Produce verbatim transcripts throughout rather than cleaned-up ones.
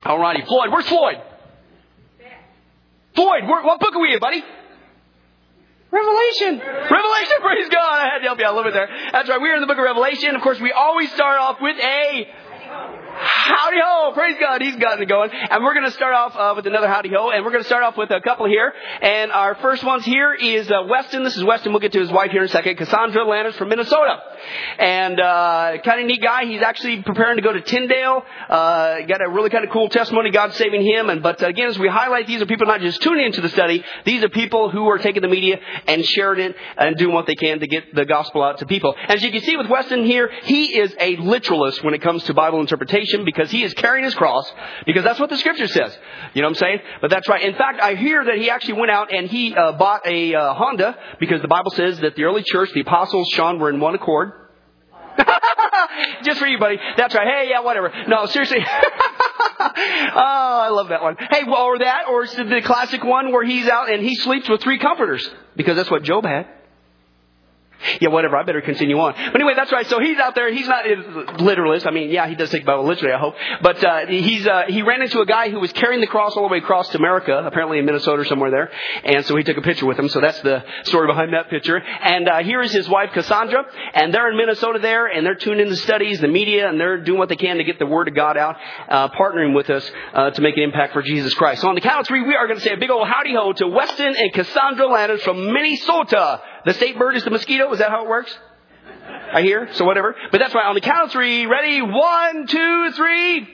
All righty. Floyd, where's Floyd? Floyd, where, what book are we in, buddy? Revelation. Revelation, praise God. I had to help you out a little bit there. That's right. We're in the book of Revelation. Of course, we always start off with a howdy ho. Praise God. He's gotten it going. And we're going to start off uh, with another howdy ho. And we're going to start off with a couple here. And our first ones here is uh, Weston. This is Weston. We'll get to his wife here in a second. Cassandra Landers from Minnesota. And uh kind of neat guy. He's actually preparing to go to Tyndale. Uh got a really kind of cool testimony. God's saving him. And But uh, again, as we highlight, these are people not just tuning into the study. These are people who are taking the media and sharing it and doing what they can to get the gospel out to people. As you can see with Weston here, he is a literalist when it comes to Bible interpretation because he is carrying his cross because that's what the scripture says. You know what I'm saying? But that's right. In fact, I hear that he actually went out and he uh, bought a uh, Honda because the Bible says that the early church, the apostles, Sean, were in one accord. Just for you, buddy. That's right. Hey, yeah, whatever. No, seriously. Oh, I love that one. Hey, well, or that, or the classic one where he's out and he sleeps with three comforters because that's what Job had. Yeah, whatever. I better continue on. But anyway, that's right. So he's out there. He's not a literalist. I mean, yeah, he does take the Bible literally, I hope. But uh, he's uh, he ran into a guy who was carrying the cross all the way across to America, apparently in Minnesota or somewhere there. And so he took a picture with him. So that's the story behind that picture. And uh, here is his wife, Cassandra. And they're in Minnesota there. And they're tuning in the studies, the media. And they're doing what they can to get the word of God out, uh, partnering with us uh, to make an impact for Jesus Christ. So on the count of three, we are going to say a big old howdy ho to Weston and Cassandra Landers from Minnesota. The state bird is the mosquito. Is that how it works? I hear. So whatever. But that's right. On the count of three. Ready? One, two, three.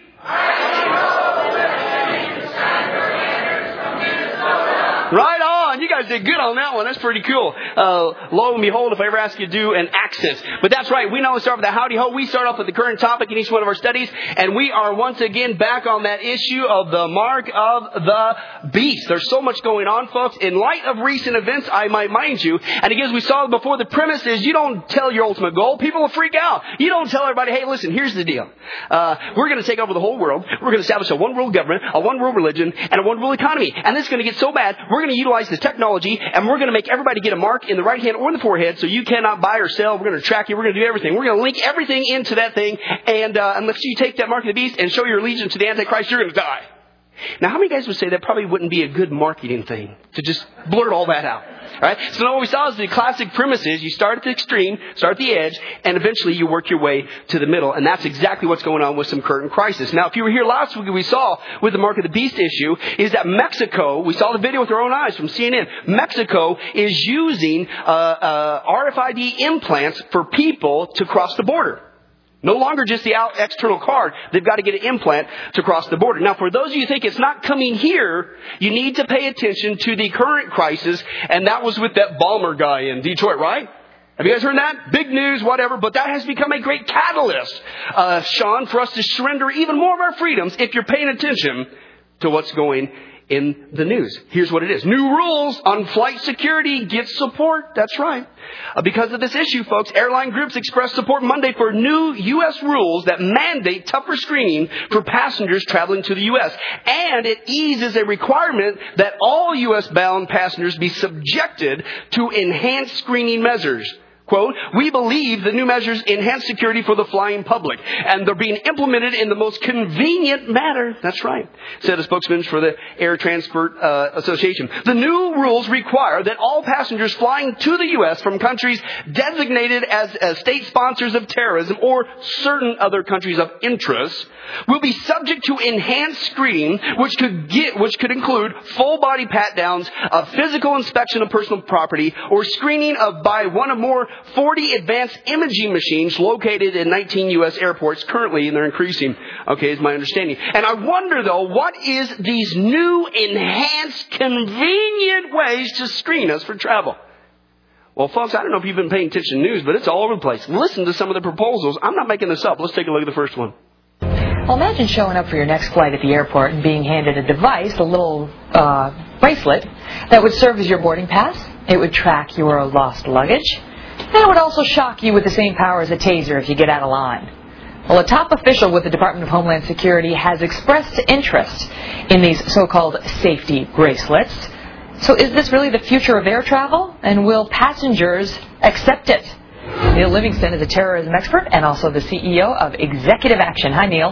Right on. You guys did good on that one. That's pretty cool. Uh, lo and behold, if I ever ask you to do an accent. But that's right. We normally start with the howdy ho. We start off with the current topic in each one of our studies. And we are once again back on that issue of the mark of the beast. There's so much going on, folks. In light of recent events, I might mind you. And again, as we saw before, the premise is you don't tell your ultimate goal. People will freak out. You don't tell everybody, hey, listen, here's the deal. Uh, we're going to take over the whole world. We're going to establish a one world government, a one world religion, and a one world economy. And this is going to get so bad, we're going to utilize the technology, and we're going to make everybody get a mark in the right hand or in the forehead so you cannot buy or sell. We're going to track you. We're going to do everything. We're going to link everything into that thing. And uh, unless you take that mark of the beast and show your allegiance to the Antichrist, you're going to die. Now, how many guys would say that probably wouldn't be a good marketing thing to just blurt all that out? All right? So what we saw is the classic premise is you start at the extreme, start at the edge, and eventually you work your way to the middle. And that's exactly what's going on with some current crisis. Now, if you were here last week, we saw with the mark of the beast issue is that Mexico, we saw the video with our own eyes from C N N, Mexico is using uh, uh, R F I D implants for people to cross the border. No longer just the out external card. They've got to get an implant to cross the border. Now, for those of you who think it's not coming here, you need to pay attention to the current crisis. And that was with that Balmer guy in Detroit, right? Have you guys heard that? Big news, whatever. But that has become a great catalyst, uh, Sean, for us to surrender even more of our freedoms if you're paying attention to what's going in the news. Here's what it is. New rules on flight security get support. That's right. Uh, because of this issue, folks, airline groups expressed support Monday for new U S rules that mandate tougher screening for passengers traveling to the U S. And it eases a requirement that all U S-bound passengers be subjected to enhanced screening measures. Quote, we believe the new measures enhance security for the flying public, and they're being implemented in the most convenient manner. That's right, said a spokesman for the Air Transport uh, Association. The new rules require that all passengers flying to the U S from countries designated as, as state sponsors of terrorism or certain other countries of interest will be subject to enhanced screening, which could get, which could include full body pat downs, a physical inspection of personal property, or screening of by one or more forty advanced imaging machines located in nineteen U S airports currently, and they're increasing, okay, is my understanding. And I wonder, though, what is these new, enhanced, convenient ways to screen us for travel? Well, folks, I don't know if you've been paying attention to news, but it's all over the place. Listen to some of the proposals. I'm not making this up. Let's take a look at the first one. Well, imagine showing up for your next flight at the airport and being handed a device, a little uh, bracelet, that would serve as your boarding pass. It would track your lost luggage. And it would also shock you with the same power as a taser if you get out of line. Well, a top official with the Department of Homeland Security has expressed interest in these so-called safety bracelets. So is this really the future of air travel? And will passengers accept it? Neil Livingston is a terrorism expert and also the C E O of Executive Action. Hi, Neil.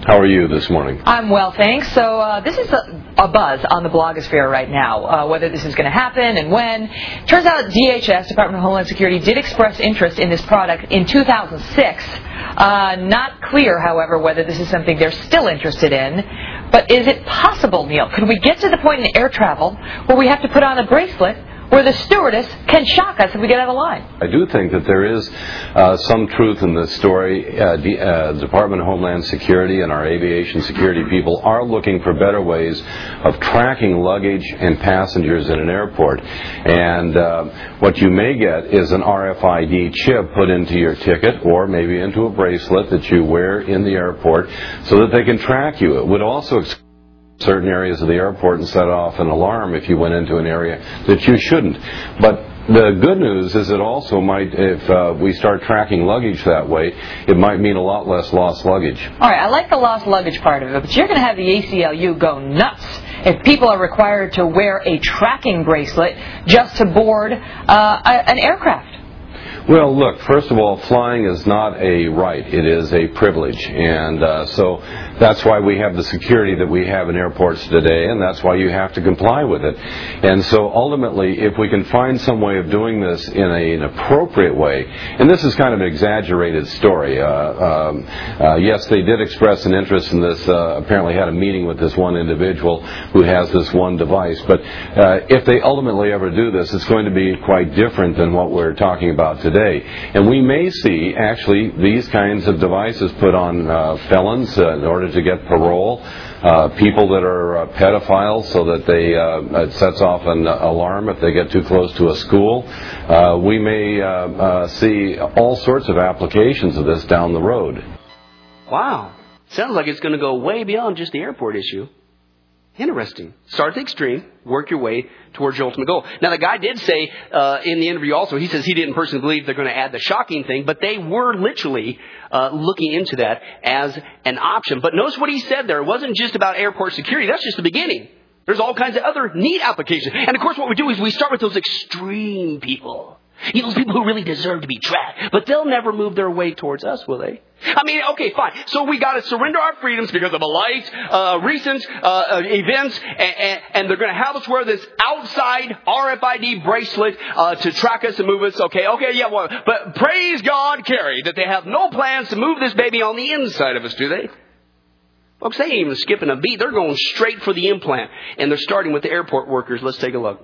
How are you this morning? I'm well, thanks. So uh, this is a, a buzz on the blogosphere right now, uh, whether this is going to happen and when. Turns out D H S, Department of Homeland Security, did express interest in this product in two thousand six. Uh, not clear, however, whether this is something they're still interested in. But is it possible, Neil? Could we get to the point in air travel where we have to put on a bracelet where the stewardess can shock us if we get out of line? I do think that there is uh, some truth in this story. Uh, the uh, Department of Homeland Security and our aviation security people are looking for better ways of tracking luggage and passengers in an airport. And uh, what you may get is an R F I D chip put into your ticket or maybe into a bracelet that you wear in the airport so that they can track you. It would also exclude certain areas of the airport and set off an alarm if you went into an area that you shouldn't. But the good news is it also might, if uh, we start tracking luggage that way, it might mean a lot less lost luggage. All right, I like the lost luggage part of it, but you're going to have the A C L U go nuts if people are required to wear a tracking bracelet just to board uh, a, an aircraft. Well, look, first of all, flying is not a right. It is a privilege. And uh, so that's why we have the security that we have in airports today, and that's why you have to comply with it. And so ultimately, if we can find some way of doing this in a, an appropriate way, and this is kind of an exaggerated story. Uh, um, uh, yes, they did express an interest in this, uh, apparently had a meeting with this one individual who has this one device. But uh, if they ultimately ever do this, it's going to be quite different than what we're talking about today. Today. And we may see, actually, these kinds of devices put on uh, felons uh, in order to get parole, uh, people that are uh, pedophiles so that they uh, it sets off an alarm if they get too close to a school. Uh, we may uh, uh, see all sorts of applications of this down the road. Wow. Sounds like it's going to go way beyond just the airport issue. Interesting. Start at the extreme, work your way towards your ultimate goal. Now, the guy did say uh, in the interview also, he says he didn't personally believe they're going to add the shocking thing, but they were literally uh, looking into that as an option. But notice what he said there. It wasn't just about airport security. That's just the beginning. There's all kinds of other neat applications. And, of course, what we do is we start with those extreme people. You know, those people who really deserve to be tracked. But they'll never move their way towards us, will they? I mean, okay, fine. So we got to surrender our freedoms because of a light, uh, recent uh, events, and, and, and they're going to have us wear this outside R F I D bracelet uh, to track us and move us. Okay, okay, yeah, well, but praise God, Carrie, that they have no plans to move this baby on the inside of us, do they? Folks, they ain't even skipping a beat. They're going straight for the implant, and they're starting with the airport workers. Let's take a look.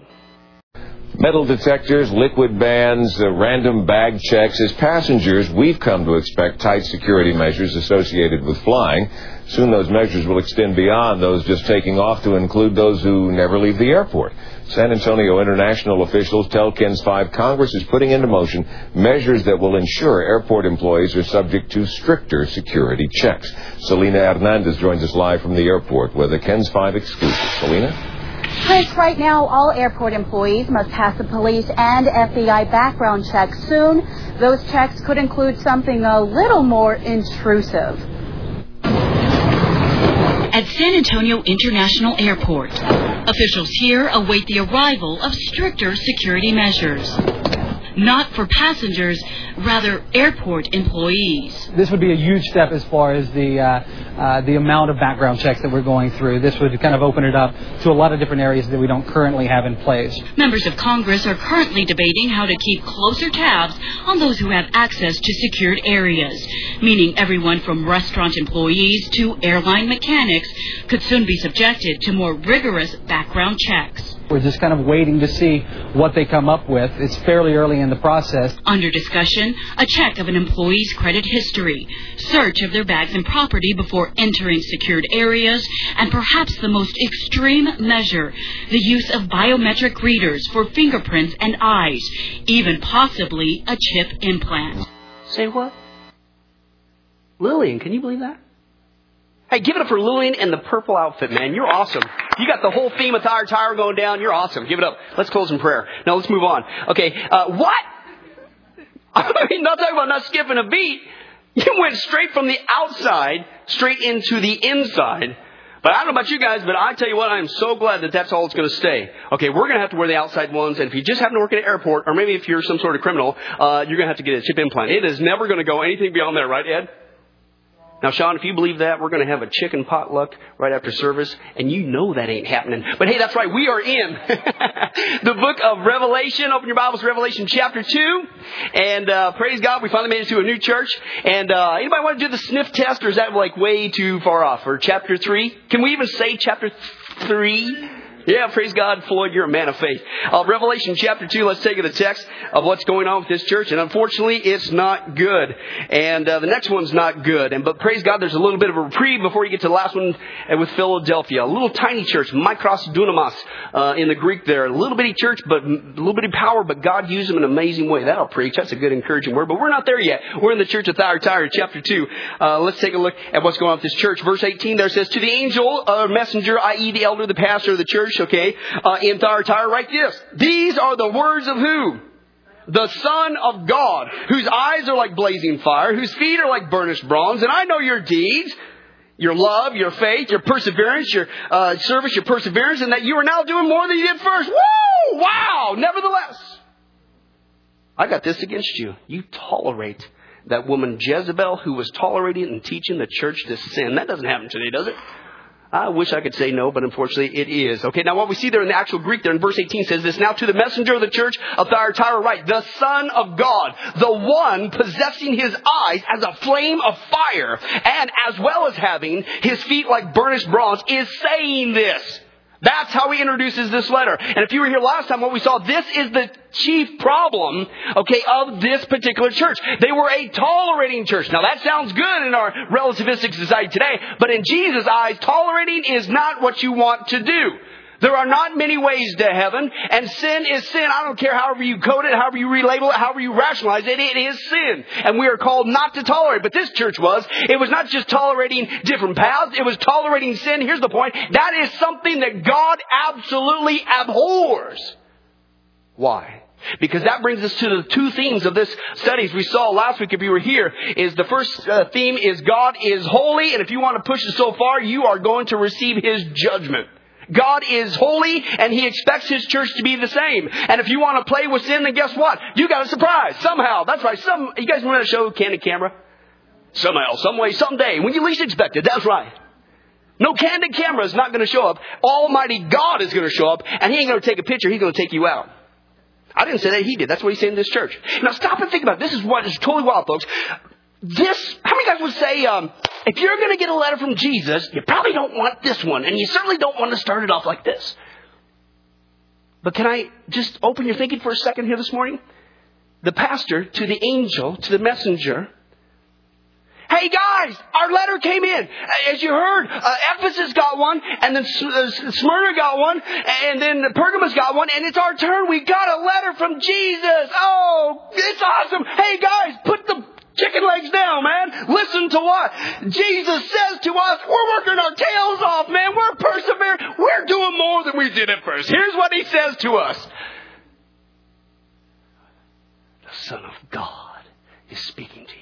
Metal detectors, liquid bans, uh, random bag checks. As passengers, we've come to expect tight security measures associated with flying. Soon those measures will extend beyond those just taking off to include those who never leave the airport. San Antonio International officials tell KENS five Congress is putting into motion measures that will ensure airport employees are subject to stricter security checks. Selena Hernandez joins us live from the airport with a KENS five exclusive. Selena? Chris, right now, all airport employees must pass a police and F B I background check. Soon, those checks could include something a little more intrusive. At San Antonio International Airport, officials here await the arrival of stricter security measures. Not for passengers, rather airport employees. This would be a huge step as far as the uh, uh, the amount of background checks that we're going through. This would kind of open it up to a lot of different areas that we don't currently have in place. Members of Congress are currently debating how to keep closer tabs on those who have access to secured areas, meaning everyone from restaurant employees to airline mechanics could soon be subjected to more rigorous background checks. We're just kind of waiting to see what they come up with. It's fairly early in the process. Under discussion, a check of an employee's credit history, search of their bags and property before entering secured areas, and perhaps the most extreme measure, the use of biometric readers for fingerprints and eyes, even possibly a chip implant. Say what? Lillian, can you believe that? Hey, give it up for Lillian and the purple outfit, man. You're awesome. You got the whole theme of Tire Tire going down. You're awesome. Give it up. Let's close in prayer. Now, let's move on. Okay, uh, what? I mean, not talking about not skipping a beat. You went straight from the outside, straight into the inside. But I don't know about you guys, but I tell you what, I'm so glad that that's all it's going to stay. Okay, we're going to have to wear the outside ones, and if you just happen to work at an airport, or maybe if you're some sort of criminal, uh, you're going to have to get a chip implant. It is never going to go anything beyond that, right, Ed? Now, Sean, if you believe that, we're going to have a chicken potluck right after service, and you know that ain't happening. But hey, that's right, we are in the book of Revelation. Open your Bibles to Revelation chapter two. And uh, praise God, we finally made it to a new church. And uh, anybody want to do the sniff test, or is that like way too far off? Or chapter three? Can we even say chapter three? Yeah, praise God, Floyd, you're a man of faith. Uh, Revelation chapter two, let's take the text of what's going on with this church. And unfortunately, it's not good. And uh, the next one's not good. And But praise God, there's a little bit of a reprieve before you get to the last one uh, with Philadelphia. A little tiny church, Mikros Dunamis uh, in the Greek there. A little bitty church, but a little bitty power, but God used them in an amazing way. That'll preach. That's a good encouraging word. But we're not there yet. We're in the church of Thyatira, chapter two. Uh, let's take a look at what's going on with this church. Verse eighteen there says, to the angel, uh, messenger, that is the elder, the pastor of the church, okay, uh, in Thyatira, write this. These are the words of who? The Son of God, whose eyes are like blazing fire, whose feet are like burnished bronze. And I know your deeds, your love, your faith, your perseverance, your uh, service, your perseverance, and that you are now doing more than you did first. Woo! Wow! Nevertheless, I got this against you. You tolerate that woman Jezebel, who was tolerating and teaching the church to sin. That doesn't happen today, does it? I wish I could say no, but unfortunately it is. Okay, now what we see there in the actual Greek there in verse eighteen says this. Now to the messenger of the church of Thyatira write, the Son of God, the one possessing his eyes as a flame of fire, and as well as having his feet like burnished bronze, is saying this. That's how he introduces this letter. And if you were here last time, what we saw, this is the chief problem, okay, of this particular church. They were a tolerating church. Now that sounds good in our relativistic society today, but in Jesus' eyes, tolerating is not what you want to do. There are not many ways to heaven, and sin is sin. I don't care however you code it, however you relabel it, however you rationalize it, it is sin. And we are called not to tolerate. But this church was. It was not just tolerating different paths. It was tolerating sin. Here's the point. That is something that God absolutely abhors. Why? Because that brings us to the two themes of this studies we saw last week if you were here. Is the first uh, theme is God is holy. And if you want to push it so far, you are going to receive His judgment. God is holy, and He expects His church to be the same. And if you want to play with sin, then guess what? You got a surprise. Somehow. That's right. Some, you guys remember that show, Candid Camera? Somehow, some way, someday, when you least expect it. That's right. No, Candid Camera is not going to show up. Almighty God is going to show up, and He ain't going to take a picture. He's going to take you out. I didn't say that. He did. That's what He's saying in this church. Now, stop and think about it. This is what is totally wild, folks. This, how many guys would say, um, if you're going to get a letter from Jesus, you probably don't want this one, and you certainly don't want to start it off like this. But can I just open your thinking for a second here this morning? The pastor to the angel, to the messenger. Hey guys, our letter came in. As you heard, uh, Ephesus got one, and then Smyrna got one, and then Pergamos got one, and it's our turn. We got a letter from Jesus. Oh, it's awesome. Hey guys, put the chicken legs down, man. Listen to what Jesus says to us. We're working our tails off, man. We're persevering. We're doing more than we did at first. Here's what He says to us. The Son of God is speaking to you.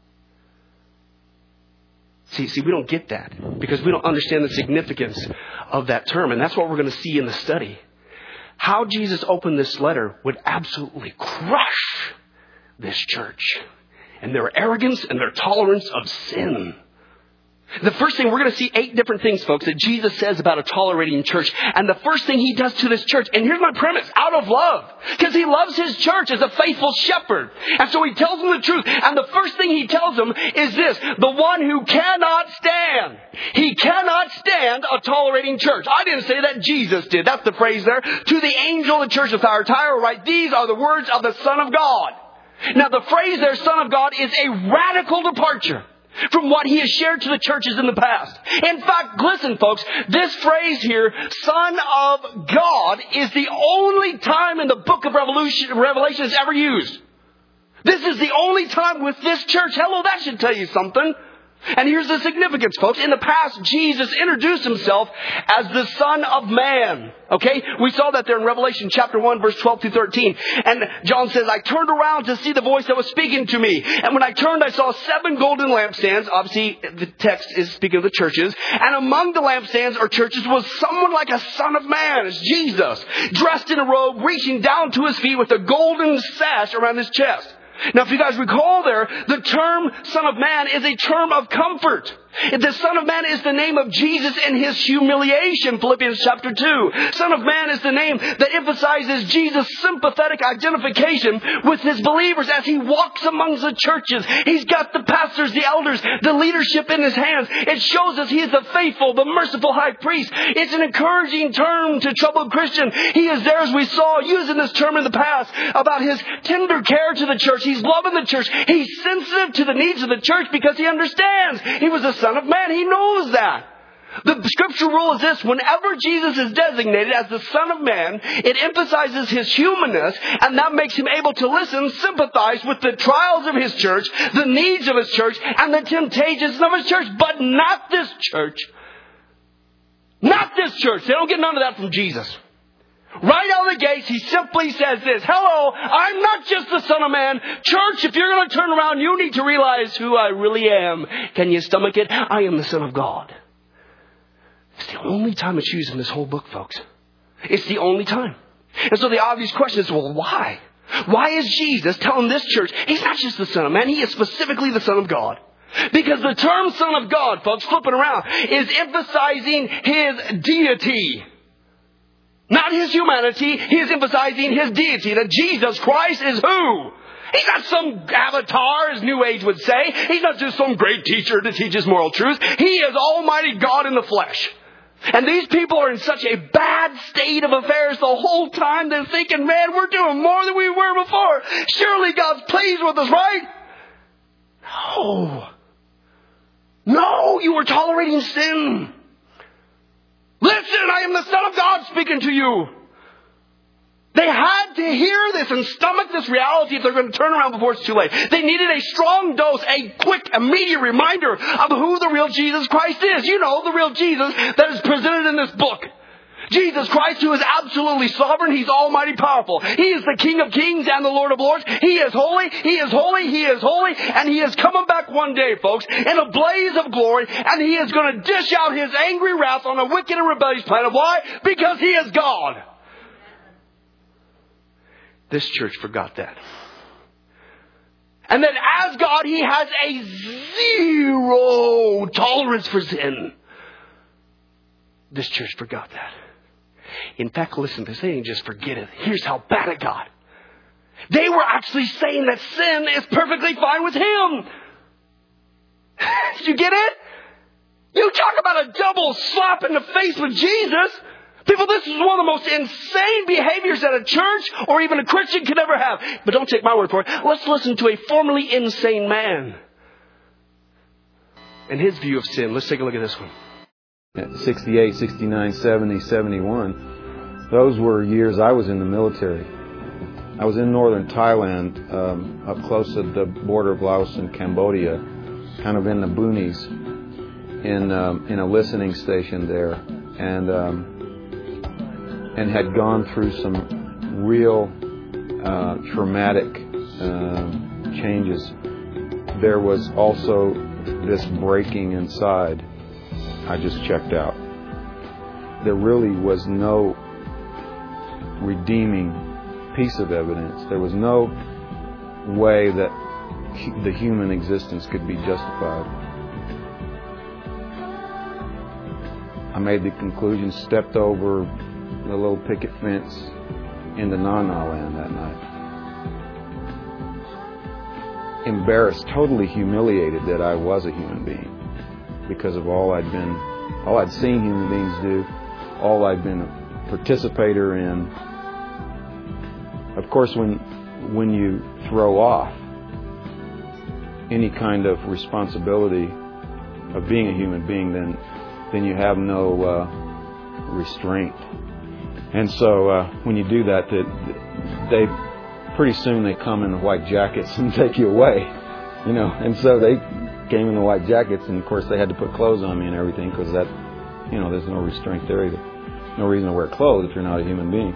See, see, we don't get that because we don't understand the significance of that term. And that's what we're going to see in the study. How Jesus opened this letter would absolutely crush this church and their arrogance and their tolerance of sin. The first thing, we're going to see eight different things, folks, that Jesus says about a tolerating church. And the first thing He does to this church, and here's my premise, out of love. Because He loves His church as a faithful shepherd. And so He tells them the truth. And the first thing He tells them is this, the one who cannot stand. He cannot stand a tolerating church. I didn't say that, Jesus did. That's the phrase there. To the angel of the church of Thyatira, write, these are the words of the Son of God. Now the phrase there, Son of God, is a radical departure from what He has shared to the churches in the past. In fact, listen folks, this phrase here, Son of God, is the only time in the book of Revelation, Revelation it's ever used. This is the only time with this church. Hello, that should tell you something. And here's the significance, folks. In the past, Jesus introduced Himself as the Son of Man. Okay? We saw that there in Revelation chapter one, verse twelve through thirteen. And John says, I turned around to see the voice that was speaking to me. And when I turned, I saw seven golden lampstands. Obviously, the text is speaking of the churches. And among the lampstands or churches was someone like a Son of Man. It's Jesus. Dressed in a robe, reaching down to His feet with a golden sash around His chest. Now, if you guys recall there, the term Son of Man is a term of comfort. The Son of Man is the name of Jesus in His humiliation, Philippians chapter two. Son of Man is the name that emphasizes Jesus' sympathetic identification with His believers as He walks amongst the churches. He's got the pastors, the elders, the leadership in His hands. It shows us He is the faithful, the merciful high priest. It's an encouraging term to troubled Christian. He is there, as we saw, using this term in the past, about His tender care to the church. He's loving the church. He's sensitive to the needs of the church because He understands. He was a Son of Man. He knows that. The scripture rule is this: whenever Jesus is designated as the Son of Man, it emphasizes His humanness, and that makes Him able to listen, sympathize with the trials of His church, the needs of His church, and the temptations of His church. But not this church. Not this church. They don't get none of that from Jesus. Right out of the gates, He simply says this: hello, I'm not just the Son of Man. Church, if you're going to turn around, you need to realize who I really am. Can you stomach it? I am the Son of God. It's the only time it's used in this whole book, folks. It's the only time. And so the obvious question is, well, why? Why is Jesus telling this church He's not just the Son of Man, He is specifically the Son of God? Because the term Son of God, folks, flipping around, is emphasizing His deity. Not His humanity. He is emphasizing His deity. That Jesus Christ is who? He's not some avatar, as New Age would say. He's not just some great teacher that teaches moral truth. He is Almighty God in the flesh. And these people are in such a bad state of affairs the whole time. They're thinking, man, we're doing more than we were before. Surely God's pleased with us, right? No. No, you are tolerating sin. Listen, I am the Son of God speaking to you. They had to hear this and stomach this reality if they're going to turn around before it's too late. They needed a strong dose, a quick, immediate reminder of who the real Jesus Christ is. You know, the real Jesus that is presented in this book. Jesus Christ, who is absolutely sovereign. He's almighty powerful. He is the King of kings and the Lord of lords. He is holy. He is holy. He is holy. And He is coming back one day, folks, in a blaze of glory. And He is going to dish out His angry wrath on a wicked and rebellious planet. Why? Because He is God. This church forgot that. And that as God, He has a zero tolerance for sin. This church forgot that. In fact, listen to this. They didn't just forget it. Here's how bad it got. They were actually saying that sin is perfectly fine with Him. Did you get it? You talk about a double slap in the face with Jesus. People, this is one of the most insane behaviors that a church or even a Christian could ever have. But don't take my word for it. Let's listen to a formerly insane man and his view of sin. Let's take a look at this one. sixty-eight, sixty-nine, seventy, seventy-one. Those were years I was in the military. I was in northern Thailand, um, up close at the border of Laos and Cambodia, kind of in the boonies, in um, in a listening station there, and um, and had gone through some real uh, traumatic uh, changes. There was also this breaking inside. I just checked out. There really was no redeeming piece of evidence. There was no way that hu- the human existence could be justified. I made the conclusion, stepped over the little picket fence into Na-Na land that night. Embarrassed, totally humiliated that I was a human being because of all I'd been, all I'd seen human beings do, all I'd been a participator in. Of course, when when you throw off any kind of responsibility of being a human being, then then you have no uh, restraint. And so uh, when you do that, they, they pretty soon they come in the white jackets and take you away, you know. And so they came in the white jackets, and of course they had to put clothes on me and everything because that, you know, there's no restraint there either. No reason to wear clothes if you're not a human being.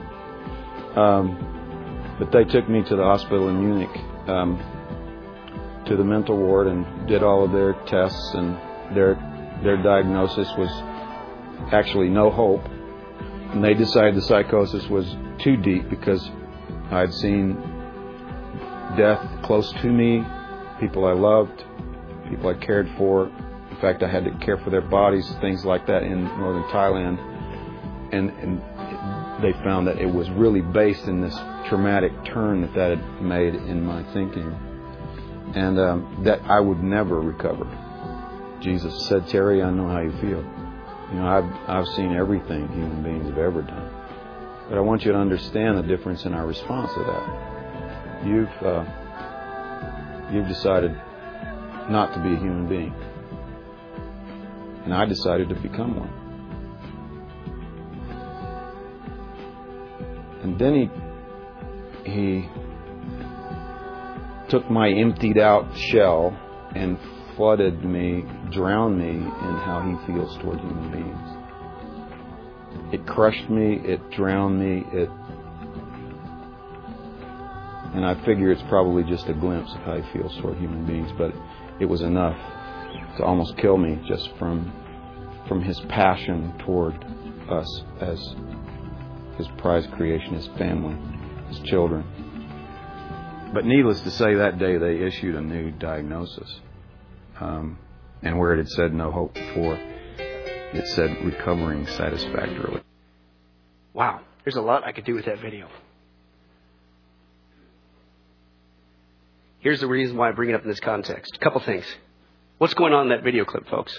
Um, but they took me to the hospital in Munich, um, to the mental ward, and did all of their tests, and their their diagnosis was actually no hope. And they decided the psychosis was too deep because I'd seen death close to me, people I loved, people I cared for. In fact, I had to care for their bodies, things like that in northern Thailand. And, and they found that it was really based in this traumatic turn that that had made in my thinking. And um, that I would never recover. Jesus said, Terry, I know how you feel. You know, I've, I've seen everything human beings have ever done. But I want you to understand the difference in our response to that. You've, uh, you've decided not to be a human being. And I decided to become one. And then he, he took my emptied out shell and flooded me, drowned me in how he feels toward human beings. It crushed me, it drowned me, it, and I figure it's probably just a glimpse of how he feels toward human beings, but it was enough to almost kill me just from from his passion toward us as his prized creation, his family, his children. But needless to say, that day they issued a new diagnosis. Um, and where it had said no hope before, it said recovering satisfactorily. Wow, there's a lot I could do with that video. Here's the reason why I bring it up in this context. A couple things. What's going on in that video clip, folks?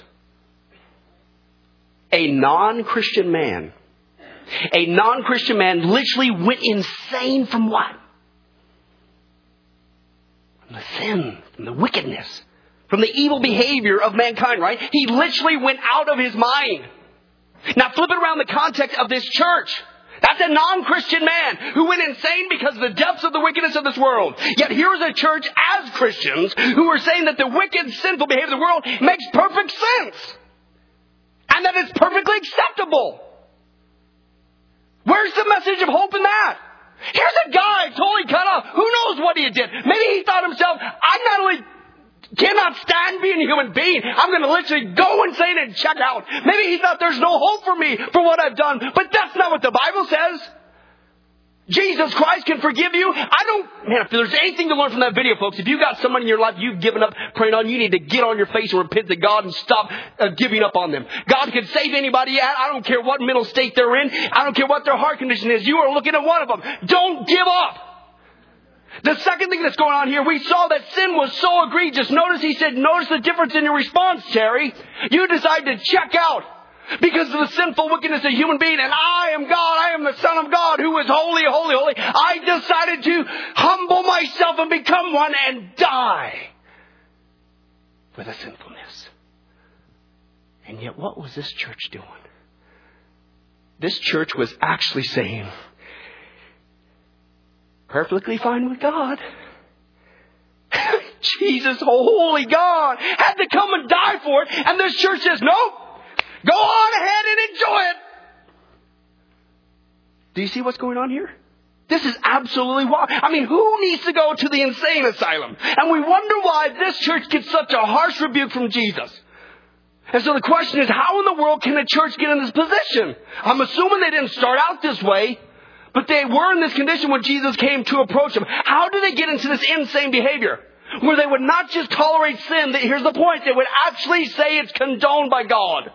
A non-Christian man, a non-Christian man literally went insane from what? From the sin, from the wickedness, from the evil behavior of mankind, right? He literally went out of his mind. Now flip it around the context of this church. That's a non-Christian man who went insane because of the depths of the wickedness of this world. Yet here's a church as Christians who are saying that the wicked, sinful behavior of the world makes perfect sense. And that it's perfectly acceptable. Where's the message of hope in that? Here's a guy totally cut off. Who knows what he did? Maybe he thought himself, I not only cannot stand being a human being, I'm going to literally go insane and check out. Maybe he thought there's no hope for me for what I've done. But that's not what the Bible says. Jesus Christ can forgive you. I don't, man, if there's anything to learn from that video, folks, if you got someone in your life you've given up praying on, you need to get on your face and repent to God and stop uh, giving up on them. God can save anybody. I don't care what mental state they're in. I don't care what their heart condition is. You are looking at one of them. Don't give up. The second thing that's going on here, we saw that sin was so egregious. Notice he said, notice the difference in your response, Terry. You decided to check out because of the sinful wickedness of human being. And I am God. I am the Son of God who is holy, holy, holy. I decided to humble myself and become one and die for the sinfulness. And yet what was this church doing? This church was actually saying, perfectly fine with God. Jesus, holy God, had to come and die for it. And this church says, nope. Go on ahead and enjoy it. Do you see what's going on here? This is absolutely wild. I mean, who needs to go to the insane asylum? And we wonder why this church gets such a harsh rebuke from Jesus. And so the question is, how in the world can a church get in this position? I'm assuming they didn't start out this way, but they were in this condition when Jesus came to approach them. How did they get into this insane behavior? Where they would not just tolerate sin. Here's the point. They would actually say it's condoned by God.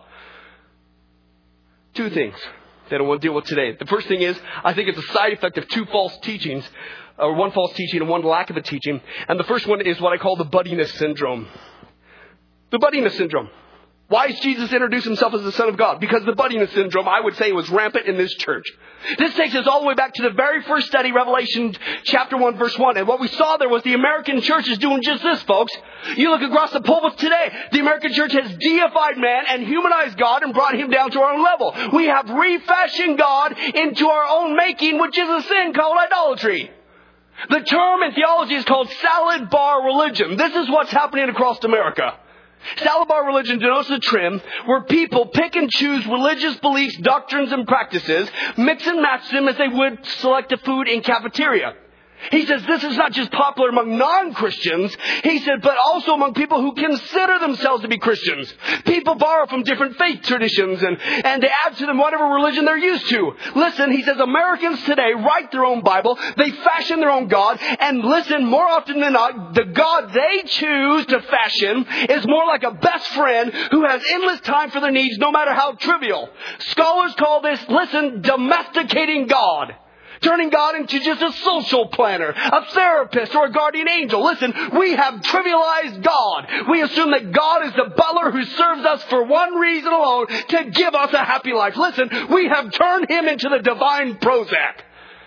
Two things that I want to deal with today. The first thing is, I think it's a side effect of two false teachings, or one false teaching and one lack of a teaching. And the first one is what I call the buddiness syndrome. The buddiness syndrome. Why does Jesus introduce himself as the Son of God? Because the buddiness syndrome, I would say, was rampant in this church. This takes us all the way back to the very first study, Revelation chapter one, verse one. And what we saw there was the American church is doing just this, folks. You look across the pulpit today, the American church has deified man and humanized God and brought him down to our own level. We have refashioned God into our own making, which is a sin called idolatry. The term in theology is called salad bar religion. This is what's happening across America. Salad bar religion denotes a trend where people pick and choose religious beliefs, doctrines, and practices, mix and match them as they would select a food in cafeteria. He says this is not just popular among non-Christians. He said, but also among people who consider themselves to be Christians. People borrow from different faith traditions and, and they add to them whatever religion they're used to. Listen, he says Americans today write their own Bible. They fashion their own God. And listen, more often than not, the God they choose to fashion is more like a best friend who has endless time for their needs, no matter how trivial. Scholars call this, listen, domesticating God. Turning God into just a social planner, a therapist, or a guardian angel. Listen, we have trivialized God. We assume that God is the butler who serves us for one reason alone, to give us a happy life. Listen, we have turned him into the divine Prozac.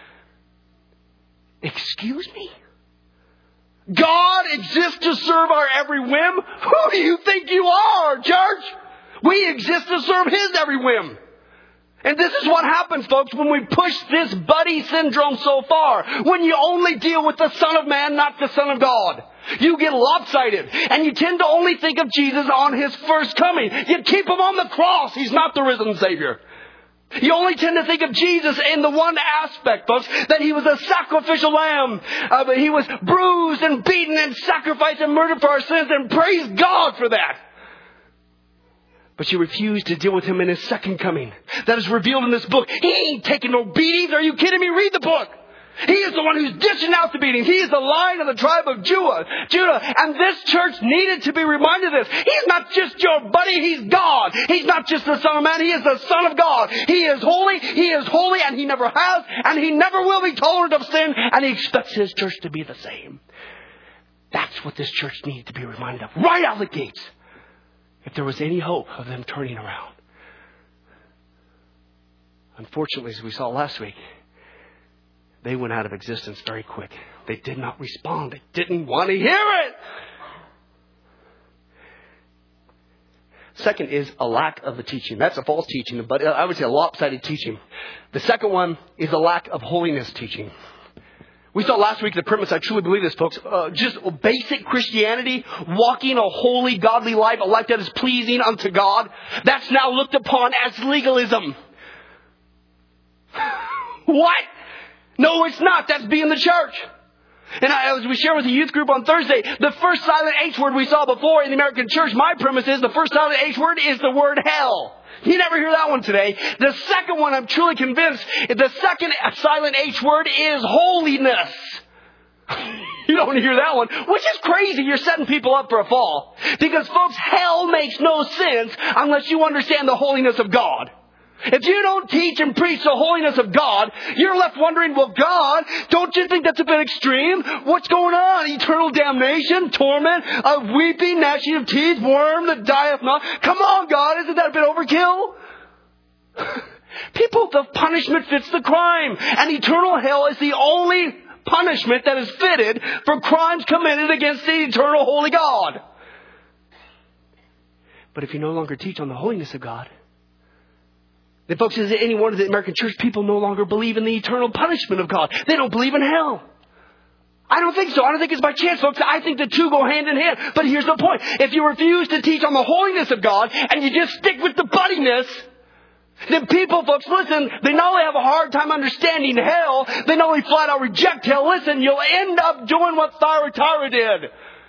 Excuse me? God exists to serve our every whim? Who do you think you are, church? We exist to serve his every whim. And this is what happens, folks, when we push this buddy syndrome so far. When you only deal with the Son of Man, not the Son of God. You get lopsided. And you tend to only think of Jesus on his first coming. You keep him on the cross. He's not the risen Savior. You only tend to think of Jesus in the one aspect, folks, that he was a sacrificial lamb. Uh, but he was bruised and beaten and sacrificed and murdered for our sins. And praise God for that. But you refuse to deal with him in his second coming. That is revealed in this book. He ain't taking no beatings. Are you kidding me? Read the book. He is the one who's dishing out the beatings. He is the Lion of the tribe of Judah. Judah. And this church needed to be reminded of this. He's not just your buddy. He's God. He's not just the Son of Man. He is the Son of God. He is holy. He is holy. And he never has. And he never will be tolerant of sin. And he expects his church to be the same. That's what this church needed to be reminded of. Right out of the gates. If there was any hope of them turning around. Unfortunately, as we saw last week, they went out of existence very quick. They did not respond. They didn't want to hear it. Second is a lack of the teaching. That's a false teaching, but I would say a lopsided teaching. The second one is a lack of holiness teaching. We saw last week the premise, I truly believe this, folks, uh, just basic Christianity, walking a holy, godly life, a life that is pleasing unto God, that's now looked upon as legalism. What? No, it's not. That's being the church. And I, as we share with the youth group on Thursday, the first silent H word we saw before in the American church, my premise is the first silent H word is the word hell. You never hear that one today. The second one, I'm truly convinced, the second silent H word is holiness. You don't hear that one, which is crazy. You're setting people up for a fall. Because, folks, hell makes no sense unless you understand the holiness of God. If you don't teach and preach the holiness of God, you're left wondering, well, God, don't you think that's a bit extreme? What's going on? Eternal damnation, torment, of weeping, gnashing of teeth, worm that dieth not. Come on, God, isn't that a bit overkill? People, the punishment fits the crime. And eternal hell is the only punishment that is fitted for crimes committed against the eternal holy God. But if you no longer teach on the holiness of God, then, folks, is any one of the American church people no longer believe in the eternal punishment of God? They don't believe in hell. I don't think so. I don't think it's by chance, folks. I think the two go hand in hand. But here's the point. If you refuse to teach on the holiness of God and you just stick with the buddiness, then people, folks, listen, they not only have a hard time understanding hell, they not only flat out reject hell. Listen, you'll end up doing what Thyatira did.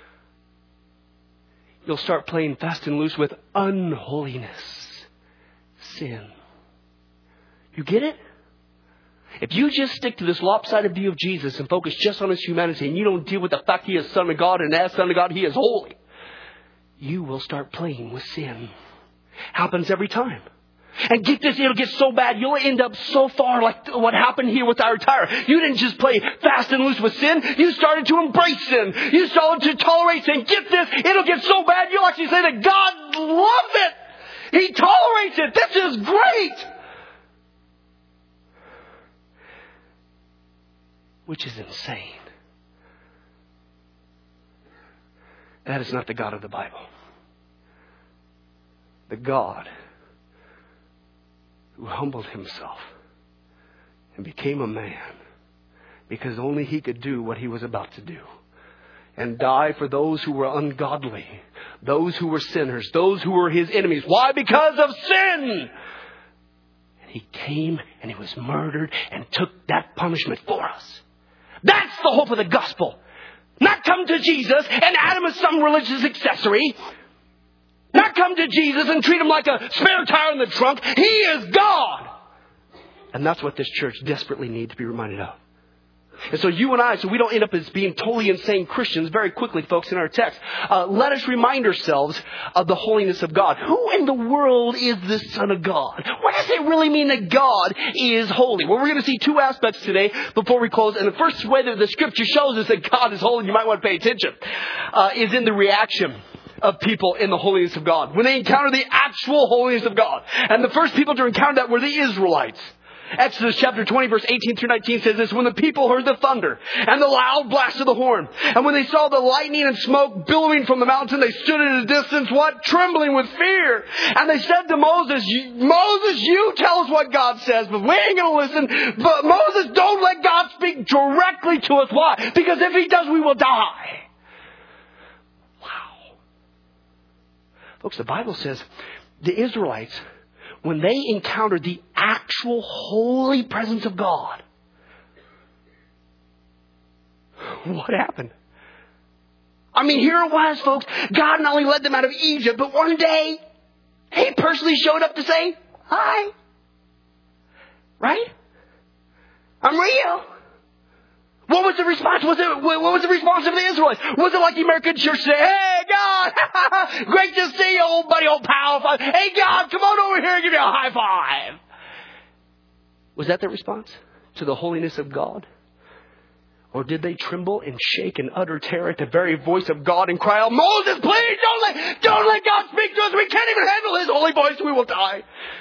You'll start playing fast and loose with unholiness, sin. You get it? If you just stick to this lopsided view of Jesus and focus just on his humanity and you don't deal with the fact he is Son of God and as Son of God he is holy, you will start playing with sin. Happens every time. And get this, it'll get so bad, you'll end up so far like what happened here with our Thyatira. You didn't just play fast and loose with sin. You started to embrace sin. You started to tolerate sin. Get this, it'll get so bad, you'll actually say that God loves it. He tolerates it. This is great. Which is insane. That is not the God of the Bible. The God who humbled himself and became a man because only he could do what he was about to do. And die for those who were ungodly, those who were sinners, those who were his enemies. Why? Because of sin. And he came and he was murdered and took that punishment for us. That's the hope of the gospel. Not come to Jesus and add him as some religious accessory. Not come to Jesus and treat him like a spare tire in the trunk. He is God. And that's what this church desperately needs to be reminded of. And so you and I, so we don't end up as being totally insane Christians, very quickly, folks, in our text, uh, let us remind ourselves of the holiness of God. Who in the world is the Son of God? What does it really mean that God is holy? Well, we're going to see two aspects today before we close. And the first way that the Scripture shows us that God is holy, you might want to pay attention, uh, is in the reaction of people in the holiness of God. When they encounter the actual holiness of God. And the first people to encounter that were the Israelites. Exodus chapter twenty, verse eighteen through nineteen says this: when the people heard the thunder and the loud blast of the horn, and when they saw the lightning and smoke billowing from the mountain, they stood at a distance, what? Trembling with fear. And they said to Moses, Moses, you tell us what God says, but we ain't going to listen. But Moses, don't let God speak directly to us. Why? Because if he does, we will die. Wow. Folks, the Bible says the Israelites, when they encountered the actual holy presence of God, what happened? I mean, here it was, folks. God not only led them out of Egypt, but one day, he personally showed up to say, hi. Right? I'm real. What was the response? Was it, what was the response of the Israelites? Was it like the American church say, hey, God, great to see you, old buddy, old pal. Hey, God, come on over here and give you a high five. Was that their response to the holiness of God? Or did they tremble and shake in utter terror at the very voice of God and cry out, Moses, please don't let, don't let God speak to us. We can't even handle his holy voice. We will die.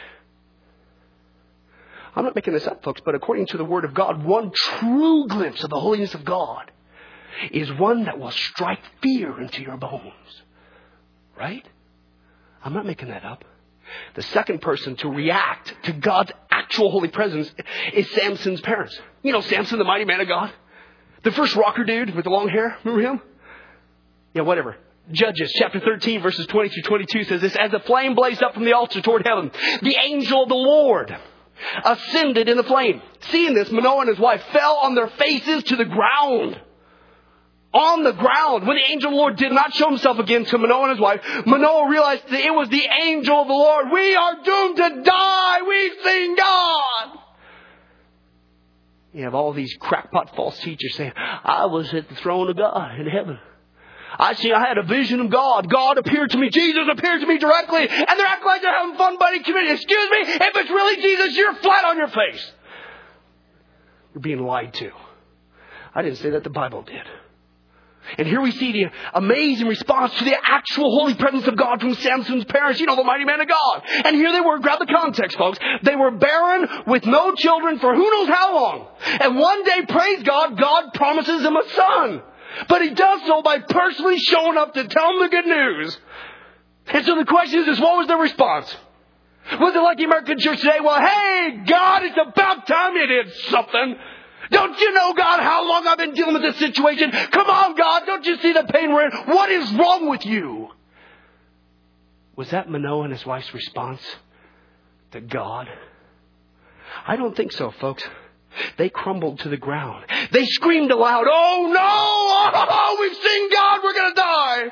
I'm not making this up, folks, but according to the Word of God, one true glimpse of the holiness of God is one that will strike fear into your bones. Right? I'm not making that up. The second person to react to God's actual holy presence is Samson's parents. You know Samson, the mighty man of God? The first rocker dude with the long hair. Remember him? Yeah, whatever. Judges chapter thirteen, verses twenty through twenty-two says this: as the flame blazed up from the altar toward heaven, the angel of the Lord ascended in the flame. Seeing this, Manoah and his wife fell on their faces to the ground. On the ground. When the angel of the Lord did not show himself again to Manoah and his wife, Manoah realized that it was the angel of the Lord. We are doomed to die. We've seen God. You have all these crackpot false teachers saying, I was at the throne of God in heaven. I see, I had a vision of God. God appeared to me. Jesus appeared to me directly. And they're acting like they're having fun, buddy. Excuse me. If it's really Jesus, you're flat on your face. You're being lied to. I didn't say that. The Bible did. And here we see the amazing response to the actual holy presence of God from Samson's parents. You know, the mighty man of God. And here they were. Grab the context, folks. They were barren with no children for who knows how long. And one day, praise God, God promises them a son. But he does so by personally showing up to tell them the good news. And so the question is, is what was their response? Was it like the American church today? Well, hey, God, it's about time you did something. Don't you know, God, how long I've been dealing with this situation? Come on, God, don't you see the pain we're in? What is wrong with you? Was that Manoah and his wife's response to God? I don't think so, folks. They crumbled to the ground. They screamed aloud, oh no! Oh, we've seen God! We're going to die!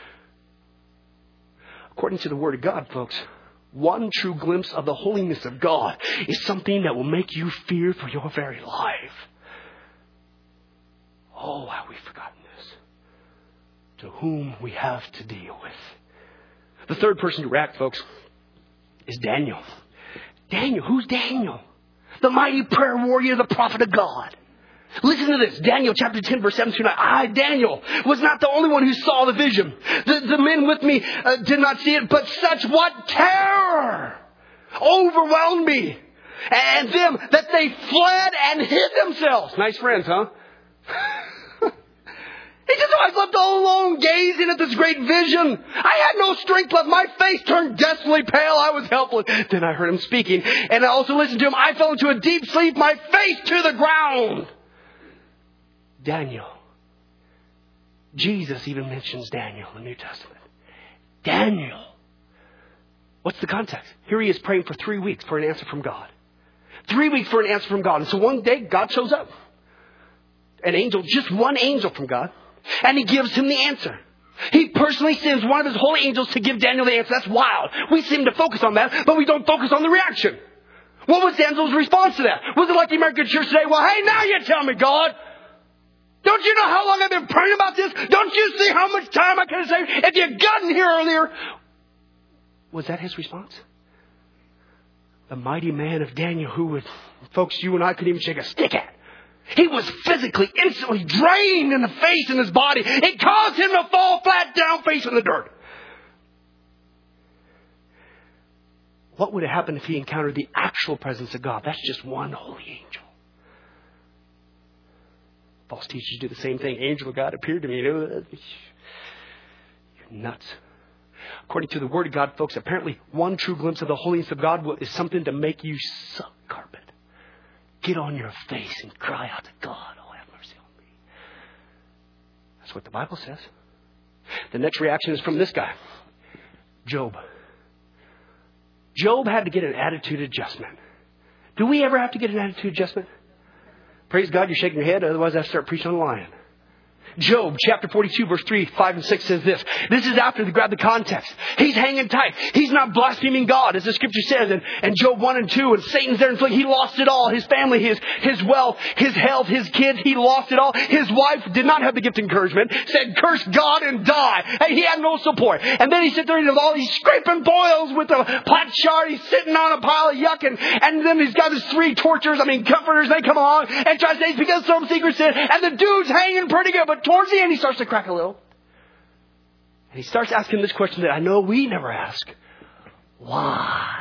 According to the Word of God, folks, one true glimpse of the holiness of God is something that will make you fear for your very life. Oh, how we've forgotten this. To whom we have to deal with. The third person to react, folks, is Daniel. Daniel, who's Daniel? The mighty prayer warrior, the prophet of God. Listen to this. Daniel chapter ten, verse seven through nine. I, Daniel, was not the only one who saw the vision. The, the men with me uh, did not see it, but such what terror overwhelmed me. And them that they fled and hid themselves. Nice friends, huh? He says, I slept all alone gazing at this great vision. I had no strength left. My face turned deathly pale. I was helpless. Then I heard him speaking. And I also listened to him. I fell into a deep sleep, my face to the ground. Daniel. Jesus even mentions Daniel in the New Testament. Daniel. What's the context? Here he is praying for three weeks for an answer from God. Three weeks for an answer from God. And so one day, God shows up. an angel, just one angel from God, and he gives him the answer. He personally sends one of his holy angels to give Daniel the answer. That's wild. We seem to focus on that, but we don't focus on the reaction. What was Daniel's response to that? Was it like the American church today? Well, hey, now you tell me, God. Don't you know how long I've been praying about this? Don't you see how much time I could have saved if you got in here earlier? Was that his response? The mighty man of Daniel, who was, folks, you and I couldn't even shake a stick at. He was physically, instantly drained in the face and his body. It caused him to fall flat down, face in the dirt. What would have happened if he encountered the actual presence of God? That's just one holy angel. False teachers do the same thing. Angel of God appeared to me. You're nuts. According to the Word of God, folks, apparently one true glimpse of the holiness of God is something to make you suck carpet. Get on your face and cry out to God. Oh, have mercy on me. That's what the Bible says. The next reaction is from this guy, Job. Job had to get an attitude adjustment. Do we ever have to get an attitude adjustment? Praise God, you're shaking your head. Otherwise, I have to start preaching on the lion. Job chapter forty-two, verse three, five, and six says this. This is after the grab the context. He's hanging tight. He's not blaspheming God, as the scripture says. And, and Job one and two, and Satan's there. And he lost it all. His family, his, his wealth, his health, his kids. He lost it all. His wife did not have the gift of encouragement. Said, curse God and die. And he had no support. And then he sits there and does all these scraping boils with a pot chart. He's sitting on a pile of yuck. And, and then he's got his three torturers, I mean comforters. They come along and try to say it's because of some secret sin. And the dude's hanging pretty good. But towards the end, he starts to crack a little. And he starts asking this question that I know we never ask. Why?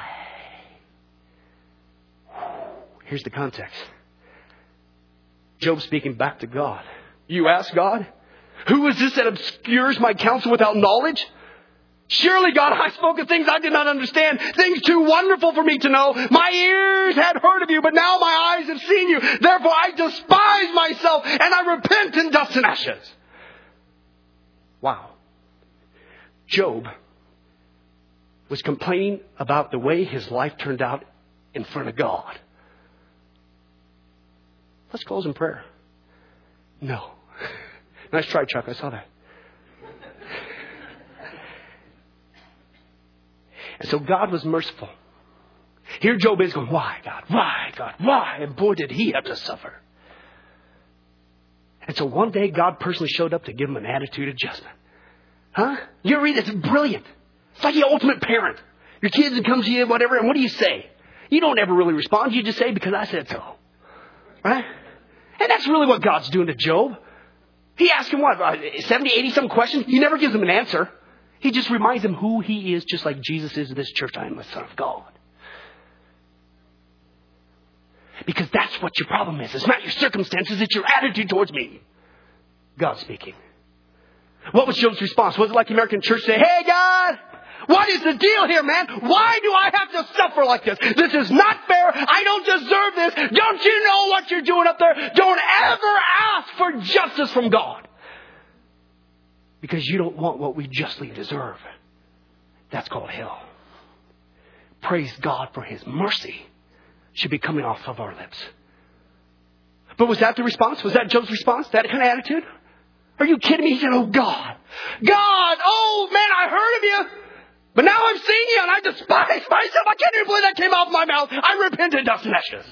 Here's the context. Job speaking back to God. You ask God, who is this that obscures my counsel without knowledge? Surely, God, I spoke of things I did not understand, things too wonderful for me to know. My ears had heard of you, but now my eyes have seen you. Therefore, I despise myself, and I repent in dust and ashes. Wow. Job was complaining about the way his life turned out in front of God. Let's close in prayer. No. Nice try, Chuck. I saw that. And so God was merciful. Here Job is going, why, God? Why, God? Why? And boy, did he have to suffer. And so one day God personally showed up to give him an attitude adjustment. Huh? You read this, it's brilliant. It's like the ultimate parent. Your kids come to you, whatever, and what do you say? You don't ever really respond. You just say, because I said so. Right? And that's really what God's doing to Job. He asked him, what, seventy, eighty some questions? He never gives him an answer. He just reminds him who he is, just like Jesus is in this church. I am the Son of God. Because that's what your problem is. It's not your circumstances. It's your attitude towards me. God speaking. What was Job's response? Was it like the American church say, hey, God, what is the deal here, man? Why do I have to suffer like this? This is not fair. I don't deserve this. Don't you know what you're doing up there? Don't ever ask for justice from God. Because you don't want what we justly deserve. That's called hell. Praise God for His mercy should be coming off of our lips. But was that the response? Was that Job's response? That kind of attitude? Are you kidding me? He said, oh God. God, oh man, I heard of you. But now I've seen you and I despise myself. I can't even believe that came out of my mouth. I repent in dust and ashes.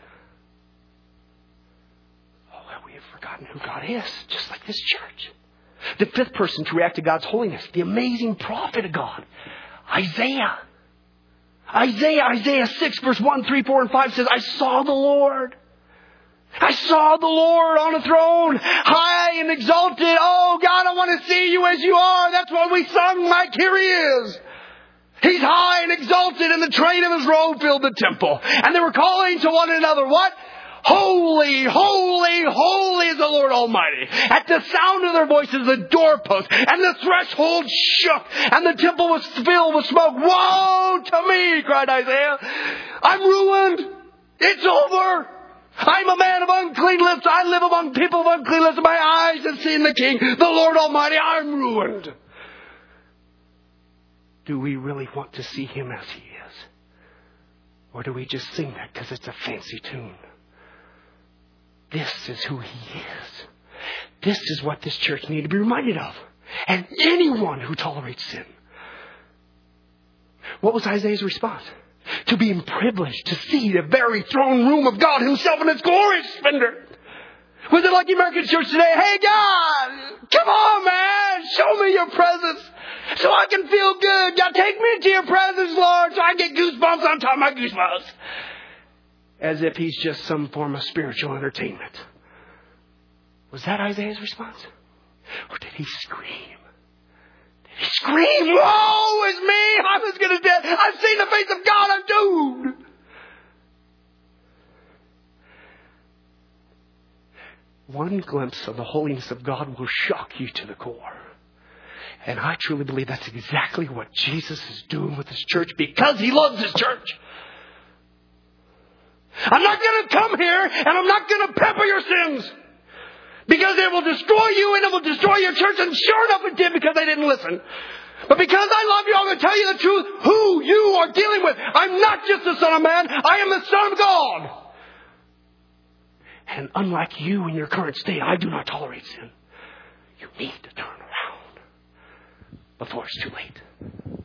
Oh, we have forgotten who God is. Just like this church. The fifth person to react to God's holiness. The amazing prophet of God. Isaiah. Isaiah, Isaiah six, verse one, three, four, and five says, I saw the Lord. I saw the Lord on a throne, high and exalted. Oh, God, I want to see you as you are. That's what we sung, like, here He is. He's high and exalted, and the train of His robe filled the temple. And they were calling to one another, what? Holy, holy, holy is the Lord Almighty. At the sound of their voices, the doorpost and the threshold shook, and the temple was filled with smoke. Woe to me, cried Isaiah. I'm ruined. It's over. I'm a man of unclean lips. I live among people of unclean lips. My eyes have seen the King, the Lord Almighty. I'm ruined. Do we really want to see Him as He is? Or do we just sing that because it's a fancy tune? This is who He is. This is what this church needs to be reminded of. And anyone who tolerates sin. What was Isaiah's response? To be privileged to see the very throne room of God Himself in its glorious splendor. Was it like the American church today? Hey God, come on man, show me your presence so I can feel good. God, take me into your presence, Lord, so I get goosebumps on top of my goosebumps. As if He's just some form of spiritual entertainment. Was that Isaiah's response? Or did he scream? Did he scream, woe is me, I'm as good as dead. I've seen the face of God, I'm doomed. One glimpse of the holiness of God will shock you to the core. And I truly believe that's exactly what Jesus is doing with His church because He loves His church. I'm not going to come here and I'm not going to pepper your sins. Because it will destroy you and it will destroy your church. And sure enough it did because they didn't listen. But because I love you, I'm going to tell you the truth. Who you are dealing with. I'm not just the Son of Man. I am the Son of God. And unlike you in your current state, I do not tolerate sin. You need to turn around before it's too late.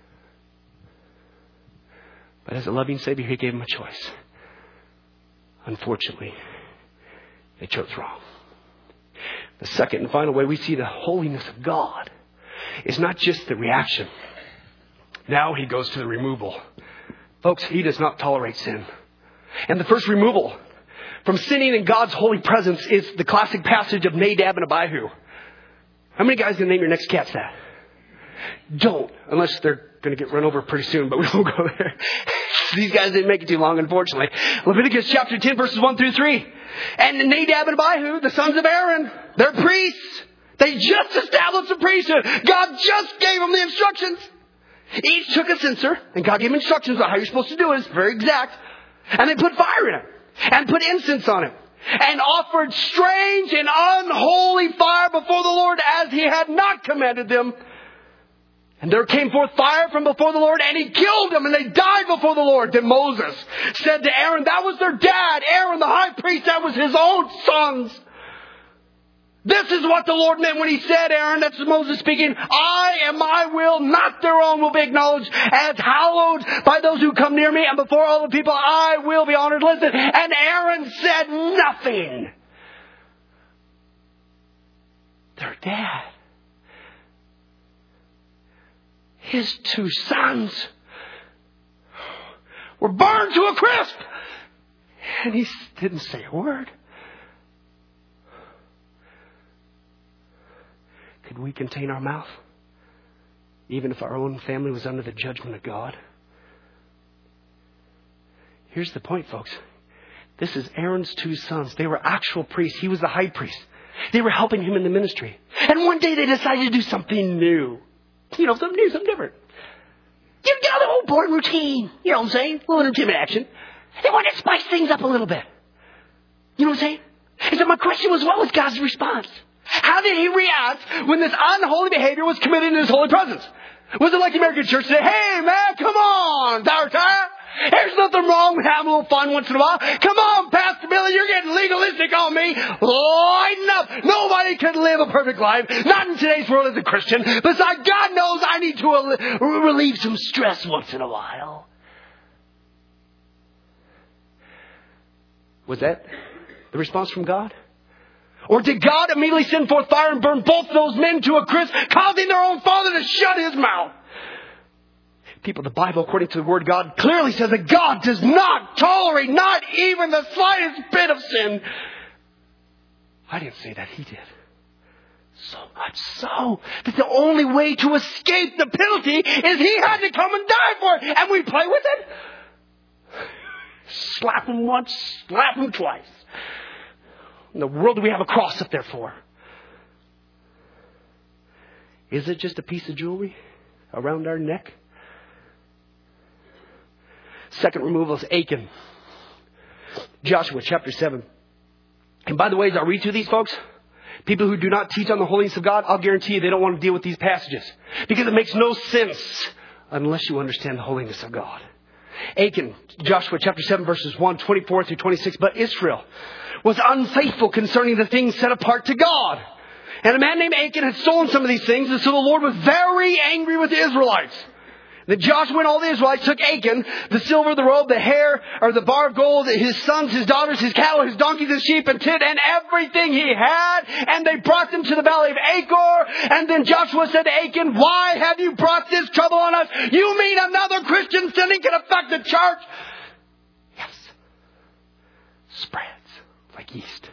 But as a loving Savior, He gave them a choice. Unfortunately, they chose wrong. The second and final way we see the holiness of God is not just the reaction. Now He goes to the removal. Folks, He does not tolerate sin. And the first removal from sinning in God's holy presence is the classic passage of Nadab and Abihu. How many guys can name your next cat's that? Don't, unless they're going to get run over pretty soon, but we won't go there. These guys didn't make it too long, unfortunately. Leviticus chapter ten, verses one through three. And Nadab and Abihu, the sons of Aaron, they're priests. They just established the priesthood. God just gave them the instructions. Each took a censer, and God gave them instructions on how you're supposed to do it. It's very exact. And they put fire in it, and put incense on it, and offered strange and unholy fire before the Lord as He had not commanded them. And there came forth fire from before the Lord, and He killed them, and they died before the Lord. Then Moses said to Aaron, that was their dad, Aaron the high priest, that was his own sons. This is what the Lord meant when He said, Aaron, that's Moses speaking, I and my will, not their own, will be acknowledged as hallowed by those who come near me, and before all the people I will be honored. Listen, and Aaron said nothing. Their dad, his two sons, were burned to a crisp. And he didn't say a word. Could we contain our mouth? Even if our own family was under the judgment of God? Here's the point, folks. This is Aaron's two sons. They were actual priests. He was the high priest. They were helping him in the ministry. And one day they decided to do something new. You know, something new, something different. You got the whole board routine. You know what I'm saying? A little intimate action. They wanted to spice things up a little bit. You know what I'm saying? And so my question was, what was God's response? How did He react when this unholy behavior was committed in His holy presence? Was it like the American church said, hey man, come on, Tower Tire. There's nothing wrong with having a little fun once in a while. Come on, Pastor Billy, you're getting legalistic on me. Lighten up. Nobody can live a perfect life. Not in today's world as a Christian. Besides, God knows I need to relieve some stress once in a while. Was that the response from God? Or did God immediately send forth fire and burn both those men to a crisp, causing their own father to shut his mouth? People, the Bible, according to the Word of God, clearly says that God does not tolerate not even the slightest bit of sin. I didn't say that. He did. So much so that the only way to escape the penalty is He had to come and die for it. And we play with it. Slap Him once, slap Him twice. In the world do we have a cross up there for? Is it just a piece of jewelry around our neck? Second removal is Achan. Joshua chapter seven. And by the way, as I read through these, folks, people who do not teach on the holiness of God, I'll guarantee you they don't want to deal with these passages. Because it makes no sense unless you understand the holiness of God. Achan, Joshua chapter seven, verses one, twenty-four through twenty-six. But Israel was unfaithful concerning the things set apart to God. And a man named Achan had stolen some of these things. And so the Lord was very angry with the Israelites. Then Joshua and all the Israelites took Achan, the silver, the robe, the hair, or the bar of gold, his sons, his daughters, his cattle, his donkeys, his sheep, and tent, and everything he had, and they brought them to the valley of Achor. And then Joshua said to Achan, why have you brought this trouble on us? You mean another Christian sinning can affect the church? Yes. Spreads like yeast.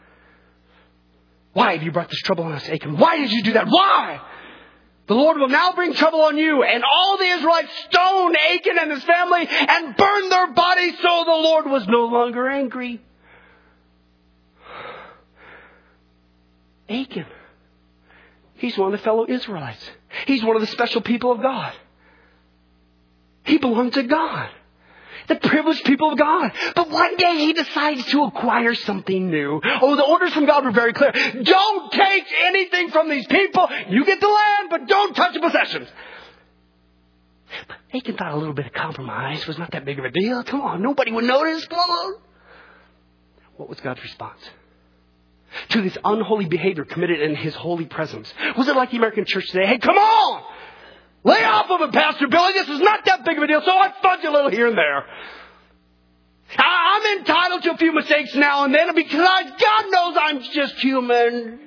Why have you brought this trouble on us, Achan? Why did you do that? Why? The Lord will now bring trouble on you. And all the Israelites stoned Achan and his family and burned their bodies, so the Lord was no longer angry. Achan, he's one of the fellow Israelites. He's one of the special people of God. He belonged to God. The privileged people of God. But one day he decides to acquire something new. Oh, the orders from God were very clear. Don't take anything from these people. You get the land, but don't touch the possessions. But Achan thought a little bit of compromise was not that big of a deal. Come on, nobody would notice. Come on. What was God's response to this unholy behavior committed in his holy presence? Was it like the American church today? Hey, come on! Lay off of it, Pastor Billy. This is not that big of a deal, so I fudge a little here and there. I'm entitled to a few mistakes now and then because I, God knows I'm just human.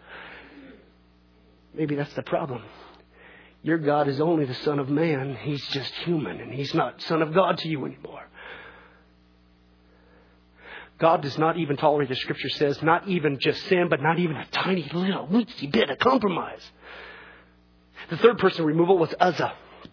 Maybe that's the problem. Your God is only the Son of Man. He's just human, and He's not Son of God to you anymore. God does not even tolerate, the Scripture says, not even just sin, but not even a tiny little weensy bit of compromise. The third person removal was Uzzah.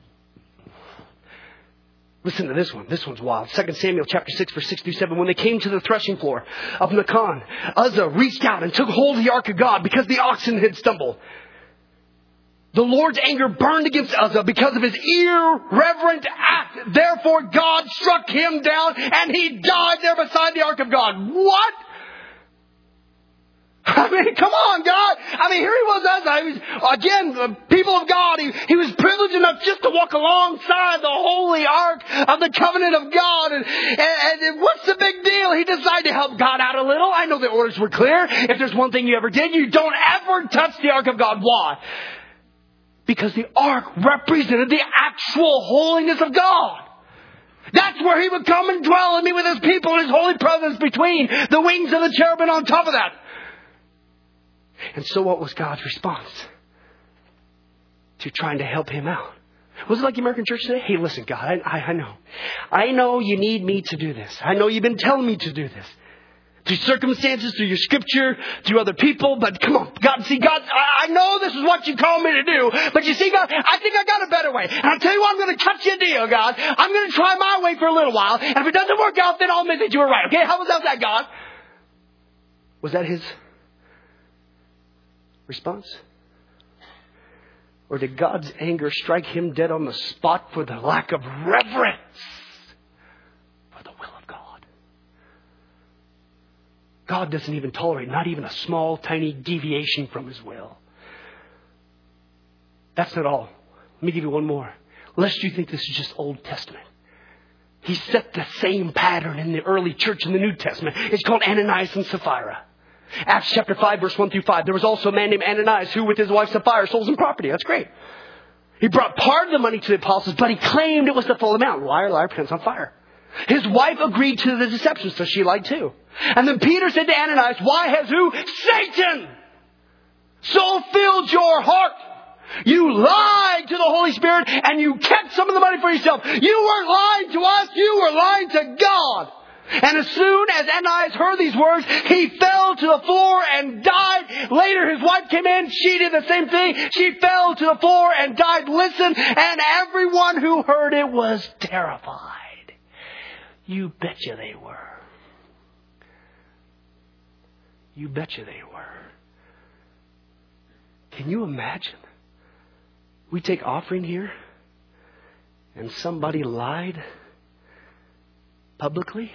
Listen to this one. This one's wild. Second Samuel chapter six, verse six through seven. When they came to the threshing floor of Nacon, Uzzah reached out and took hold of the ark of God because the oxen had stumbled. The Lord's anger burned against Uzzah because of his irreverent act. Therefore, God struck him down and he died there beside the ark of God. What? I mean, come on, God. I mean, here he was, Uzzah. He was, again, the people of God. He, he was privileged enough just to walk alongside the holy ark of the covenant of God. And, and, and what's the big deal? He decided to help God out a little. I know the orders were clear. If there's one thing you ever did, you don't ever touch the ark of God. Why? Because the ark represented the actual holiness of God. That's where he would come and dwell and meet with his people in his holy presence between the wings of the cherubim on top of that. And so what was God's response to trying to help him out? Was it like the American church today? Hey, listen, God, I, I, I know. I know you need me to do this. I know you've been telling me to do this. Through circumstances, through your scripture, through other people. But come on, God, see, God, I, I know this is what you call me to do. But you see, God, I think I got a better way. And I'll tell you what, I'm going to cut you a deal, God. I'm going to try my way for a little while. And if it doesn't work out, then I'll admit that you were right. Okay, how was that, God? Was that his response? Or did God's anger strike him dead on the spot for the lack of reverence for the will of God? God doesn't even tolerate not even a small, tiny deviation from his will. That's not all. Let me give you one more. Lest you think this is just Old Testament. He set the same pattern in the early church in the New Testament. It's called Ananias and Sapphira. Acts chapter five, verse one through five. There was also a man named Ananias who with his wife Sapphira sold some property. That's great. He brought part of the money to the apostles, but he claimed it was the full amount. Liar, liar, pants on fire. His wife agreed to the deception, so she lied too. And then Peter said to Ananias, why has who? Satan so filled your heart? You lied to the Holy Spirit and you kept some of the money for yourself. You weren't lying to us. You were lying to God. And as soon as Ananias heard these words, he fell to the floor and died. Later, his wife came in. She did the same thing. She fell to the floor and died. Listen, and everyone who heard it was terrified. You betcha they were. You betcha they were. Can you imagine? We take offering here, and somebody lied publicly.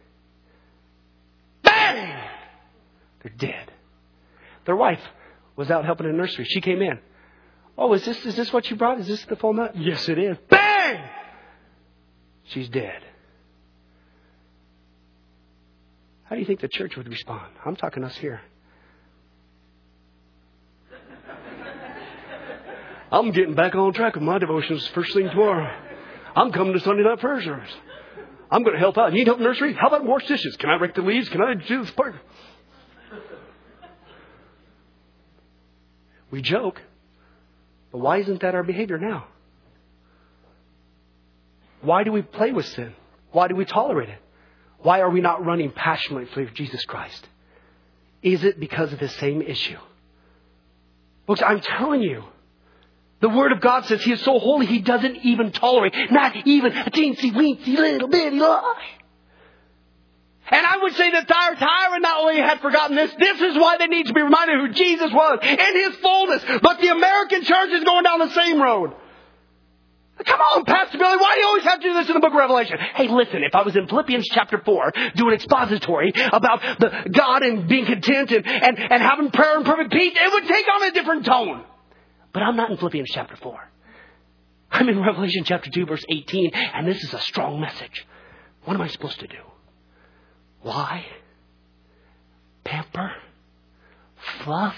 Bang! They're dead. Their wife was out helping in the nursery. She came in. Oh, is this is this what you brought? Is this the full amount? Yes, it is. Bang! she's dead. How do you think the church would respond? I'm talking us here. I'm getting back on track with my devotions first thing tomorrow. I'm coming to Sunday night prayer service. I'm going to help out. Need help in nursery? How about wash dishes? Can I rake the leaves? Can I do this part? We joke. But why isn't that our behavior now? Why do we play with sin? Why do we tolerate it? Why are we not running passionately for Jesus Christ? Is it because of this same issue? Folks, I'm telling you, the Word of God says He is so holy He doesn't even tolerate, not even a teensy weensy little bitty lie. And I would say that Thyatira not only had forgotten this, this is why they need to be reminded who Jesus was in His fullness. But the American church is going down the same road. Come on, Pastor Billy, why do you always have to do this in the book of Revelation? Hey, listen, if I was in Philippians chapter four doing expository about the God and being content and, and, and having prayer and perfect peace, it would take on a different tone. But I'm not in Philippians chapter four. I'm in Revelation chapter two, verse eighteen, and this is a strong message. What am I supposed to do? Lie? Pamper? Fluff?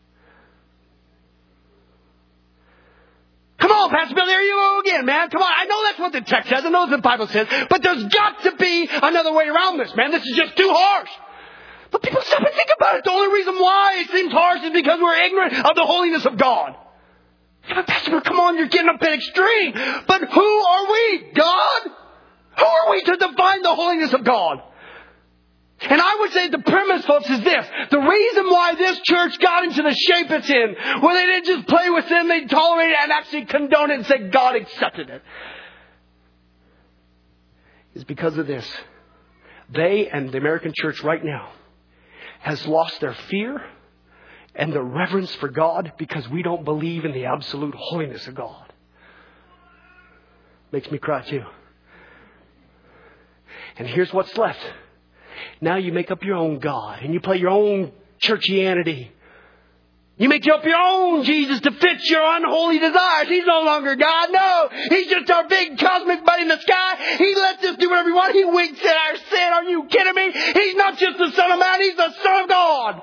Come on, Pastor Bill, there you go again, man. Come on. I know that's what the text says. I know what the Bible says. But there's got to be another way around this, man. This is just too harsh. But people stop and think about it. The only reason why it seems harsh is because we're ignorant of the holiness of God. Yeah, but Pastor Bill, come on, you're getting a bit extreme. But who are we? God? Who are we to define the holiness of God? And I would say the premise, folks, is this. The reason why this church got into the shape it's in, where they didn't just play with sin, they tolerated it and actually condoned it and said God accepted it, is because of this. They and the American church right now has lost their fear and their reverence for God because we don't believe in the absolute holiness of God. Makes me cry too. And here's what's left. Now you make up your own God and you play your own churchianity. You make up your own Jesus to fit your unholy desires. He's no longer God. No, He's just our big cosmic buddy in the sky. He lets us do whatever we want. He winks at our sin. Are you kidding me? He's not just the Son of Man. He's the Son of God.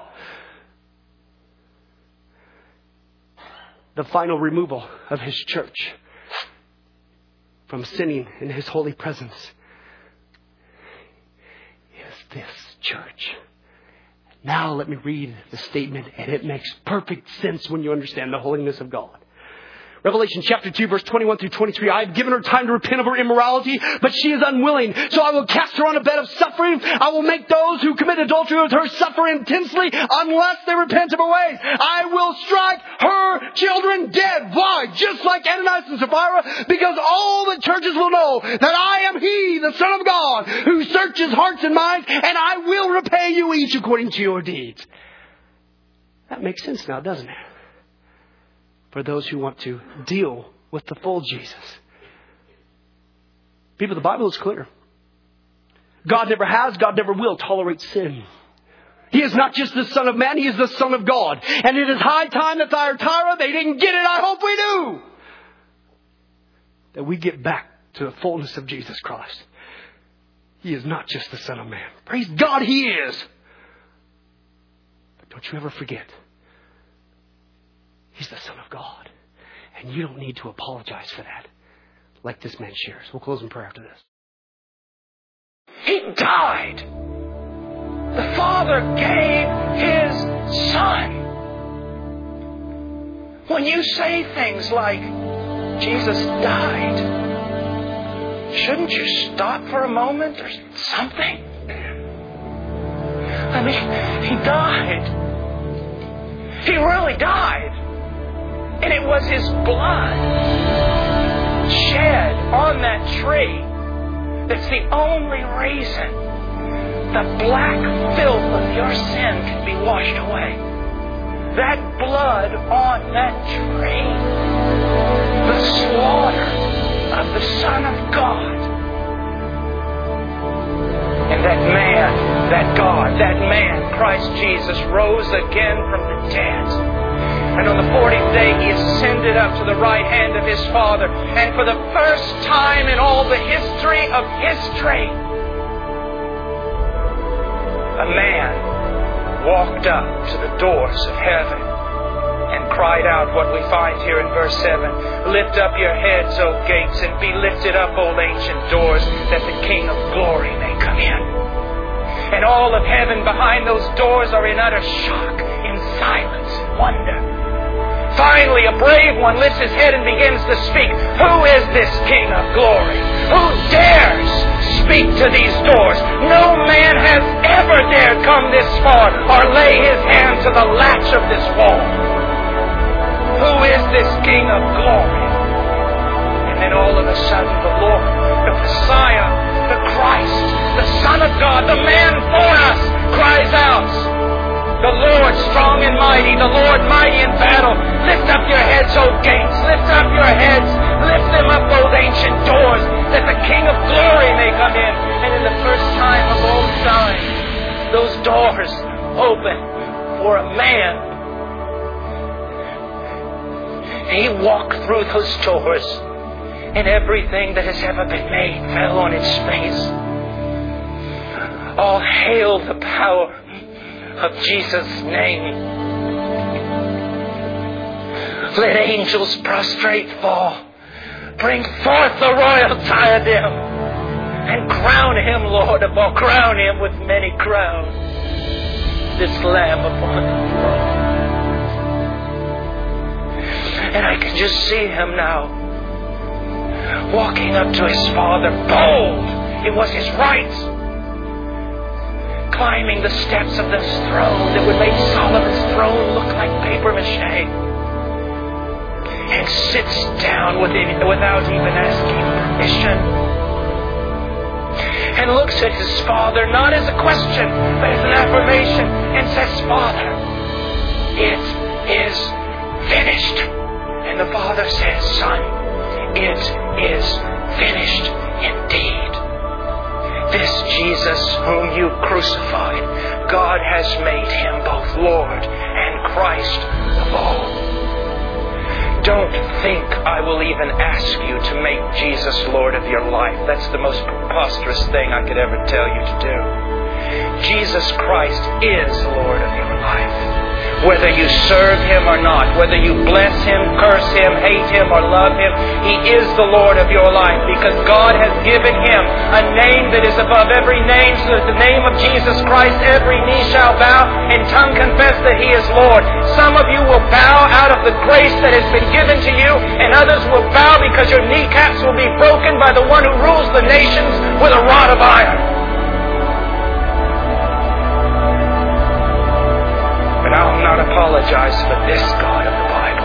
The final removal of His church from sinning in His holy presence this church. Now let me read the statement, and it makes perfect sense when you understand the holiness of God. Revelation chapter two, verse twenty-one through twenty-three. I have given her time to repent of her immorality, but she is unwilling. So I will cast her on a bed of suffering. I will make those who commit adultery with her suffer intensely unless they repent of her ways. I will strike her children dead. Why? Just like Ananias and Sapphira, because all the churches will know that I am He, the Son of God, who searches hearts and minds, and I will repay you each according to your deeds. That makes sense now, doesn't it? For those who want to deal with the full Jesus. People, the Bible is clear. God never has, God never will tolerate sin. He is not just the Son of Man, He is the Son of God. And it is high time that Thyatira, they didn't get it, I hope we do. That we get back to the fullness of Jesus Christ. He is not just the Son of Man. Praise God, He is. But don't you ever forget, He's the Son of God. And you don't need to apologize for that, like this man shares. We'll close in prayer after this. He died. The Father gave His Son. When you say things like, Jesus died, shouldn't you stop for a moment or something? I mean, He died. He really died. And it was His blood shed on that tree that's the only reason the black filth of your sin can be washed away. That blood on that tree, the slaughter of the Son of God. And that man, that God, that man, Christ Jesus, rose again from the dead. And on the fortieth day, He ascended up to the right hand of His Father. And for the first time in all the history of history, a man walked up to the doors of heaven and cried out what we find here in verse seven. Lift up your heads, O gates, and be lifted up, O ancient doors, that the King of glory may come in. And all of heaven behind those doors are in utter shock, in silence and wonder. Finally, a brave one lifts his head and begins to speak. Who is this King of glory? Who dares speak to these doors? No man has ever dared come this far or lay his hand to the latch of this wall. Who is this King of glory? And then all of a sudden the Lord, the Messiah, the Christ, the Son of God, the man for us, cries out, the Lord strong and mighty, the Lord mighty in battle. Lift up your heads, O gates, lift up your heads, lift them up, those ancient doors, that the King of glory may come in. And in the first time of all time, those doors open for a man. He walked through those doors, and everything that has ever been made fell on its face. All hail the power of Jesus' name. Let angels prostrate fall. Bring forth the royal diadem, and crown Him Lord of all. Crown Him with many crowns, this Lamb upon the throne. And I can just see Him now, walking up to His Father, bold. It was His right. Climbing the steps of this throne that would make Solomon's throne look like paper mache. And sits down within, without even asking permission. And looks at His Father, not as a question, but as an affirmation, and says, Father, it is finished. And the Father says, Son, it is finished indeed. This Jesus whom you crucified, God has made Him both Lord and Christ of all. Don't think I will even ask you to make Jesus Lord of your life. That's the most preposterous thing I could ever tell you to do. Jesus Christ is Lord of your life. Whether you serve Him or not, whether you bless Him, curse Him, hate Him, or love Him, He is the Lord of your life, because God has given Him a name that is above every name, so that the name of Jesus Christ every knee shall bow and tongue confess that He is Lord. Some of you will bow out of the grace that has been given to you, and others will bow because your kneecaps will be broken by the one who rules the nations with a rod of iron. But I'll not apologize for this God of the Bible.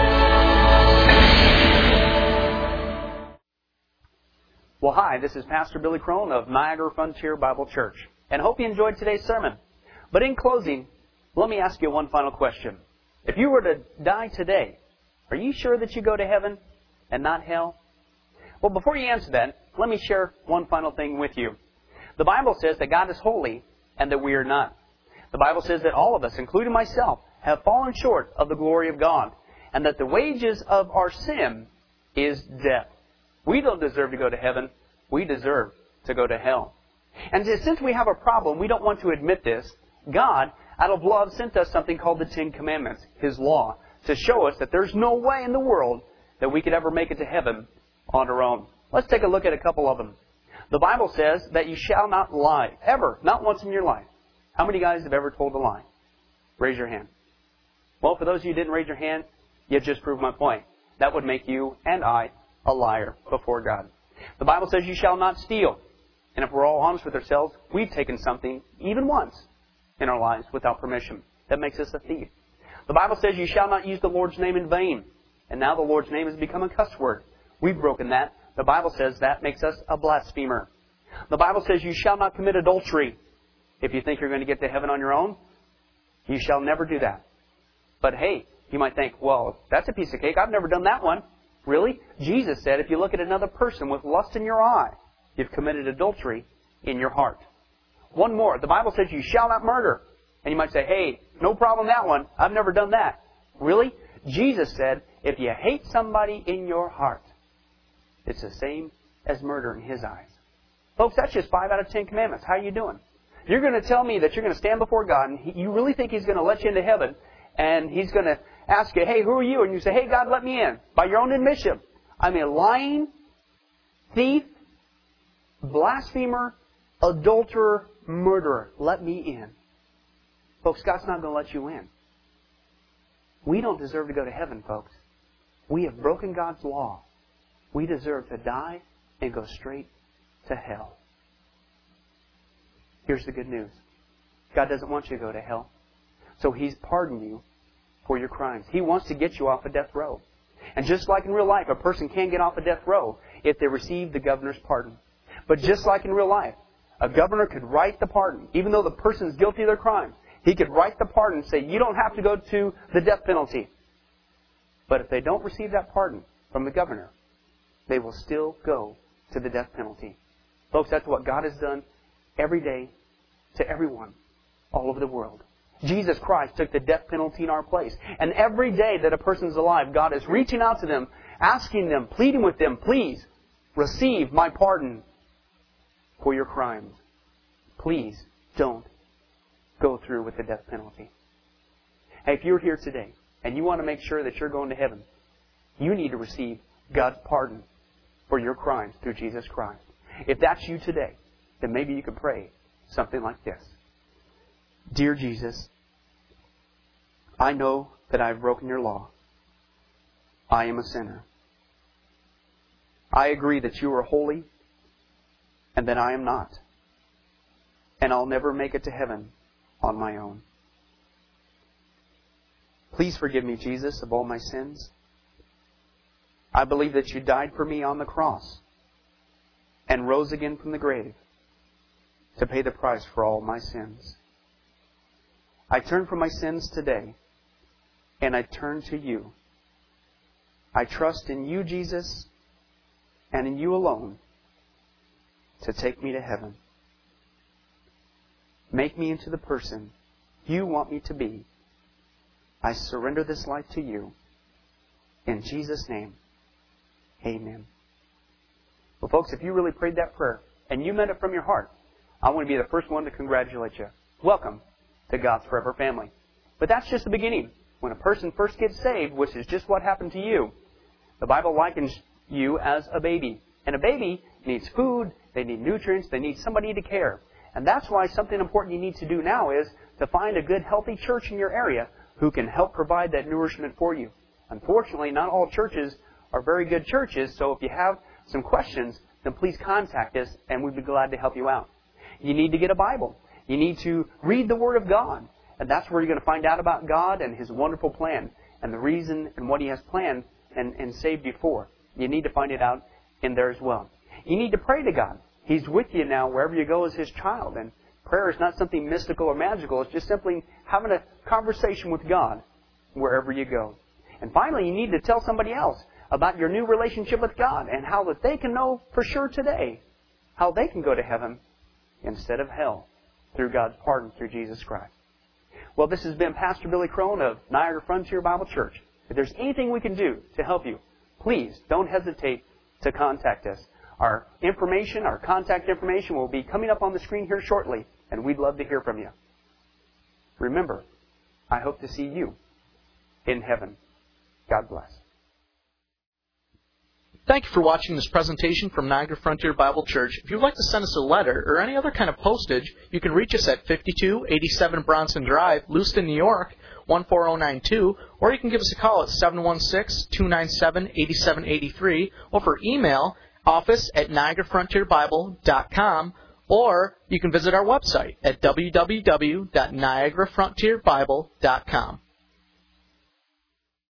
Well, hi, this is Pastor Billy Crone of Niagara Frontier Bible Church, and hope you enjoyed today's sermon. But in closing, let me ask you one final question. If you were to die today, are you sure that you go to heaven and not hell? Well, before you answer that, let me share one final thing with you. The Bible says that God is holy and that we are not. The Bible says that all of us, including myself, have fallen short of the glory of God, and that the wages of our sin is death. We don't deserve to go to heaven. We deserve to go to hell. And since we have a problem, we don't want to admit this, God, out of love, sent us something called the Ten Commandments, His law, to show us that there's no way in the world that we could ever make it to heaven on our own. Let's take a look at a couple of them. The Bible says that you shall not lie, ever, not once in your life. How many guys have ever told a lie? Raise your hand. Well, for those of you who didn't raise your hand, you just proved my point. That would make you and I a liar before God. The Bible says you shall not steal. And if we're all honest with ourselves, we've taken something, even once, in our lives without permission. That makes us a thief. The Bible says you shall not use the Lord's name in vain. And now the Lord's name has become a cuss word. We've broken that. The Bible says that makes us a blasphemer. The Bible says you shall not commit adultery. If you think you're going to get to heaven on your own, you shall never do that. But hey, you might think, well, that's a piece of cake. I've never done that one. Really? Jesus said if you look at another person with lust in your eye, you've committed adultery in your heart. One more. The Bible says you shall not murder. And you might say, hey, no problem that one. I've never done that. Really? Jesus said, if you hate somebody in your heart, it's the same as murder in His eyes. Folks, that's just five out of ten commandments. How are you doing? You're going to tell me that you're going to stand before God and he, you really think He's going to let you into heaven and He's going to ask you, hey, who are you? And you say, hey, God, let me in. By your own admission. I'm a lying, thief, blasphemer, adulterer, murderer. Let me in. Folks, God's not going to let you in. We don't deserve to go to heaven, folks. We have broken God's law. We deserve to die and go straight to hell. Here's the good news. God doesn't want you to go to hell. So He's pardoned you for your crimes. He wants to get you off of death row. And just like in real life, a person can get off of death row if they receive the governor's pardon. But just like in real life, a governor could write the pardon, even though the person is guilty of their crime. He could write the pardon and say, you don't have to go to the death penalty. But if they don't receive that pardon from the governor, they will still go to the death penalty. Folks, that's what God has done every day to everyone all over the world. Jesus Christ took the death penalty in our place. And every day that a person is alive, God is reaching out to them, asking them, pleading with them, please receive my pardon for your crimes. Please don't go through with the death penalty. Hey, if you're here today and you want to make sure that you're going to heaven, you need to receive God's pardon for your crimes through Jesus Christ. If that's you today, then maybe you could pray something like this. Dear Jesus, I know that I've broken your law. I am a sinner. I agree that you are holy and that I am not. And I'll never make it to heaven on my own. Please forgive me, Jesus, of all my sins. I believe that you died for me on the cross and rose again from the grave to pay the price for all my sins. I turn from my sins today and I turn to you. I trust in you, Jesus, and in you alone to take me to heaven. Make me into the person you want me to be. I surrender this life to you. In Jesus' name, amen. Well, folks, if you really prayed that prayer and you meant it from your heart, I want to be the first one to congratulate you. Welcome to God's Forever family. But that's just the beginning. When a person first gets saved, which is just what happened to you, the Bible likens you as a baby. And a baby needs food, they need nutrients, they need somebody to care. And that's why something important you need to do now is to find a good, healthy church in your area who can help provide that nourishment for you. Unfortunately, not all churches are very good churches, so if you have some questions, then please contact us and we'd be glad to help you out. You need to get a Bible. You need to read the Word of God. And that's where you're going to find out about God and His wonderful plan and the reason and what He has planned and, and saved you for. You need to find it out in there as well. You need to pray to God. He's with you now wherever you go as His child. And prayer is not something mystical or magical. It's just simply having a conversation with God wherever you go. And finally, you need to tell somebody else about your new relationship with God and how that they can know for sure today how they can go to heaven instead of hell through God's pardon through Jesus Christ. Well, this has been Pastor Billy Crone of Niagara Frontier Bible Church. If there's anything we can do to help you, please don't hesitate to contact us. Our information, our contact information will be coming up on the screen here shortly, and we'd love to hear from you. Remember, I hope to see you in heaven. God bless. Thank you for watching this presentation from Niagara Frontier Bible Church. If you'd like to send us a letter or any other kind of postage, you can reach us at fifty-two eighty-seven Bronson Drive, Lewiston, New York, one four zero nine two, or you can give us a call at seven one six, two nine seven, eight seven eight three, or for email, office at niagara frontier bible dot com, or you can visit our website at w w w dot niagara frontier bible dot com.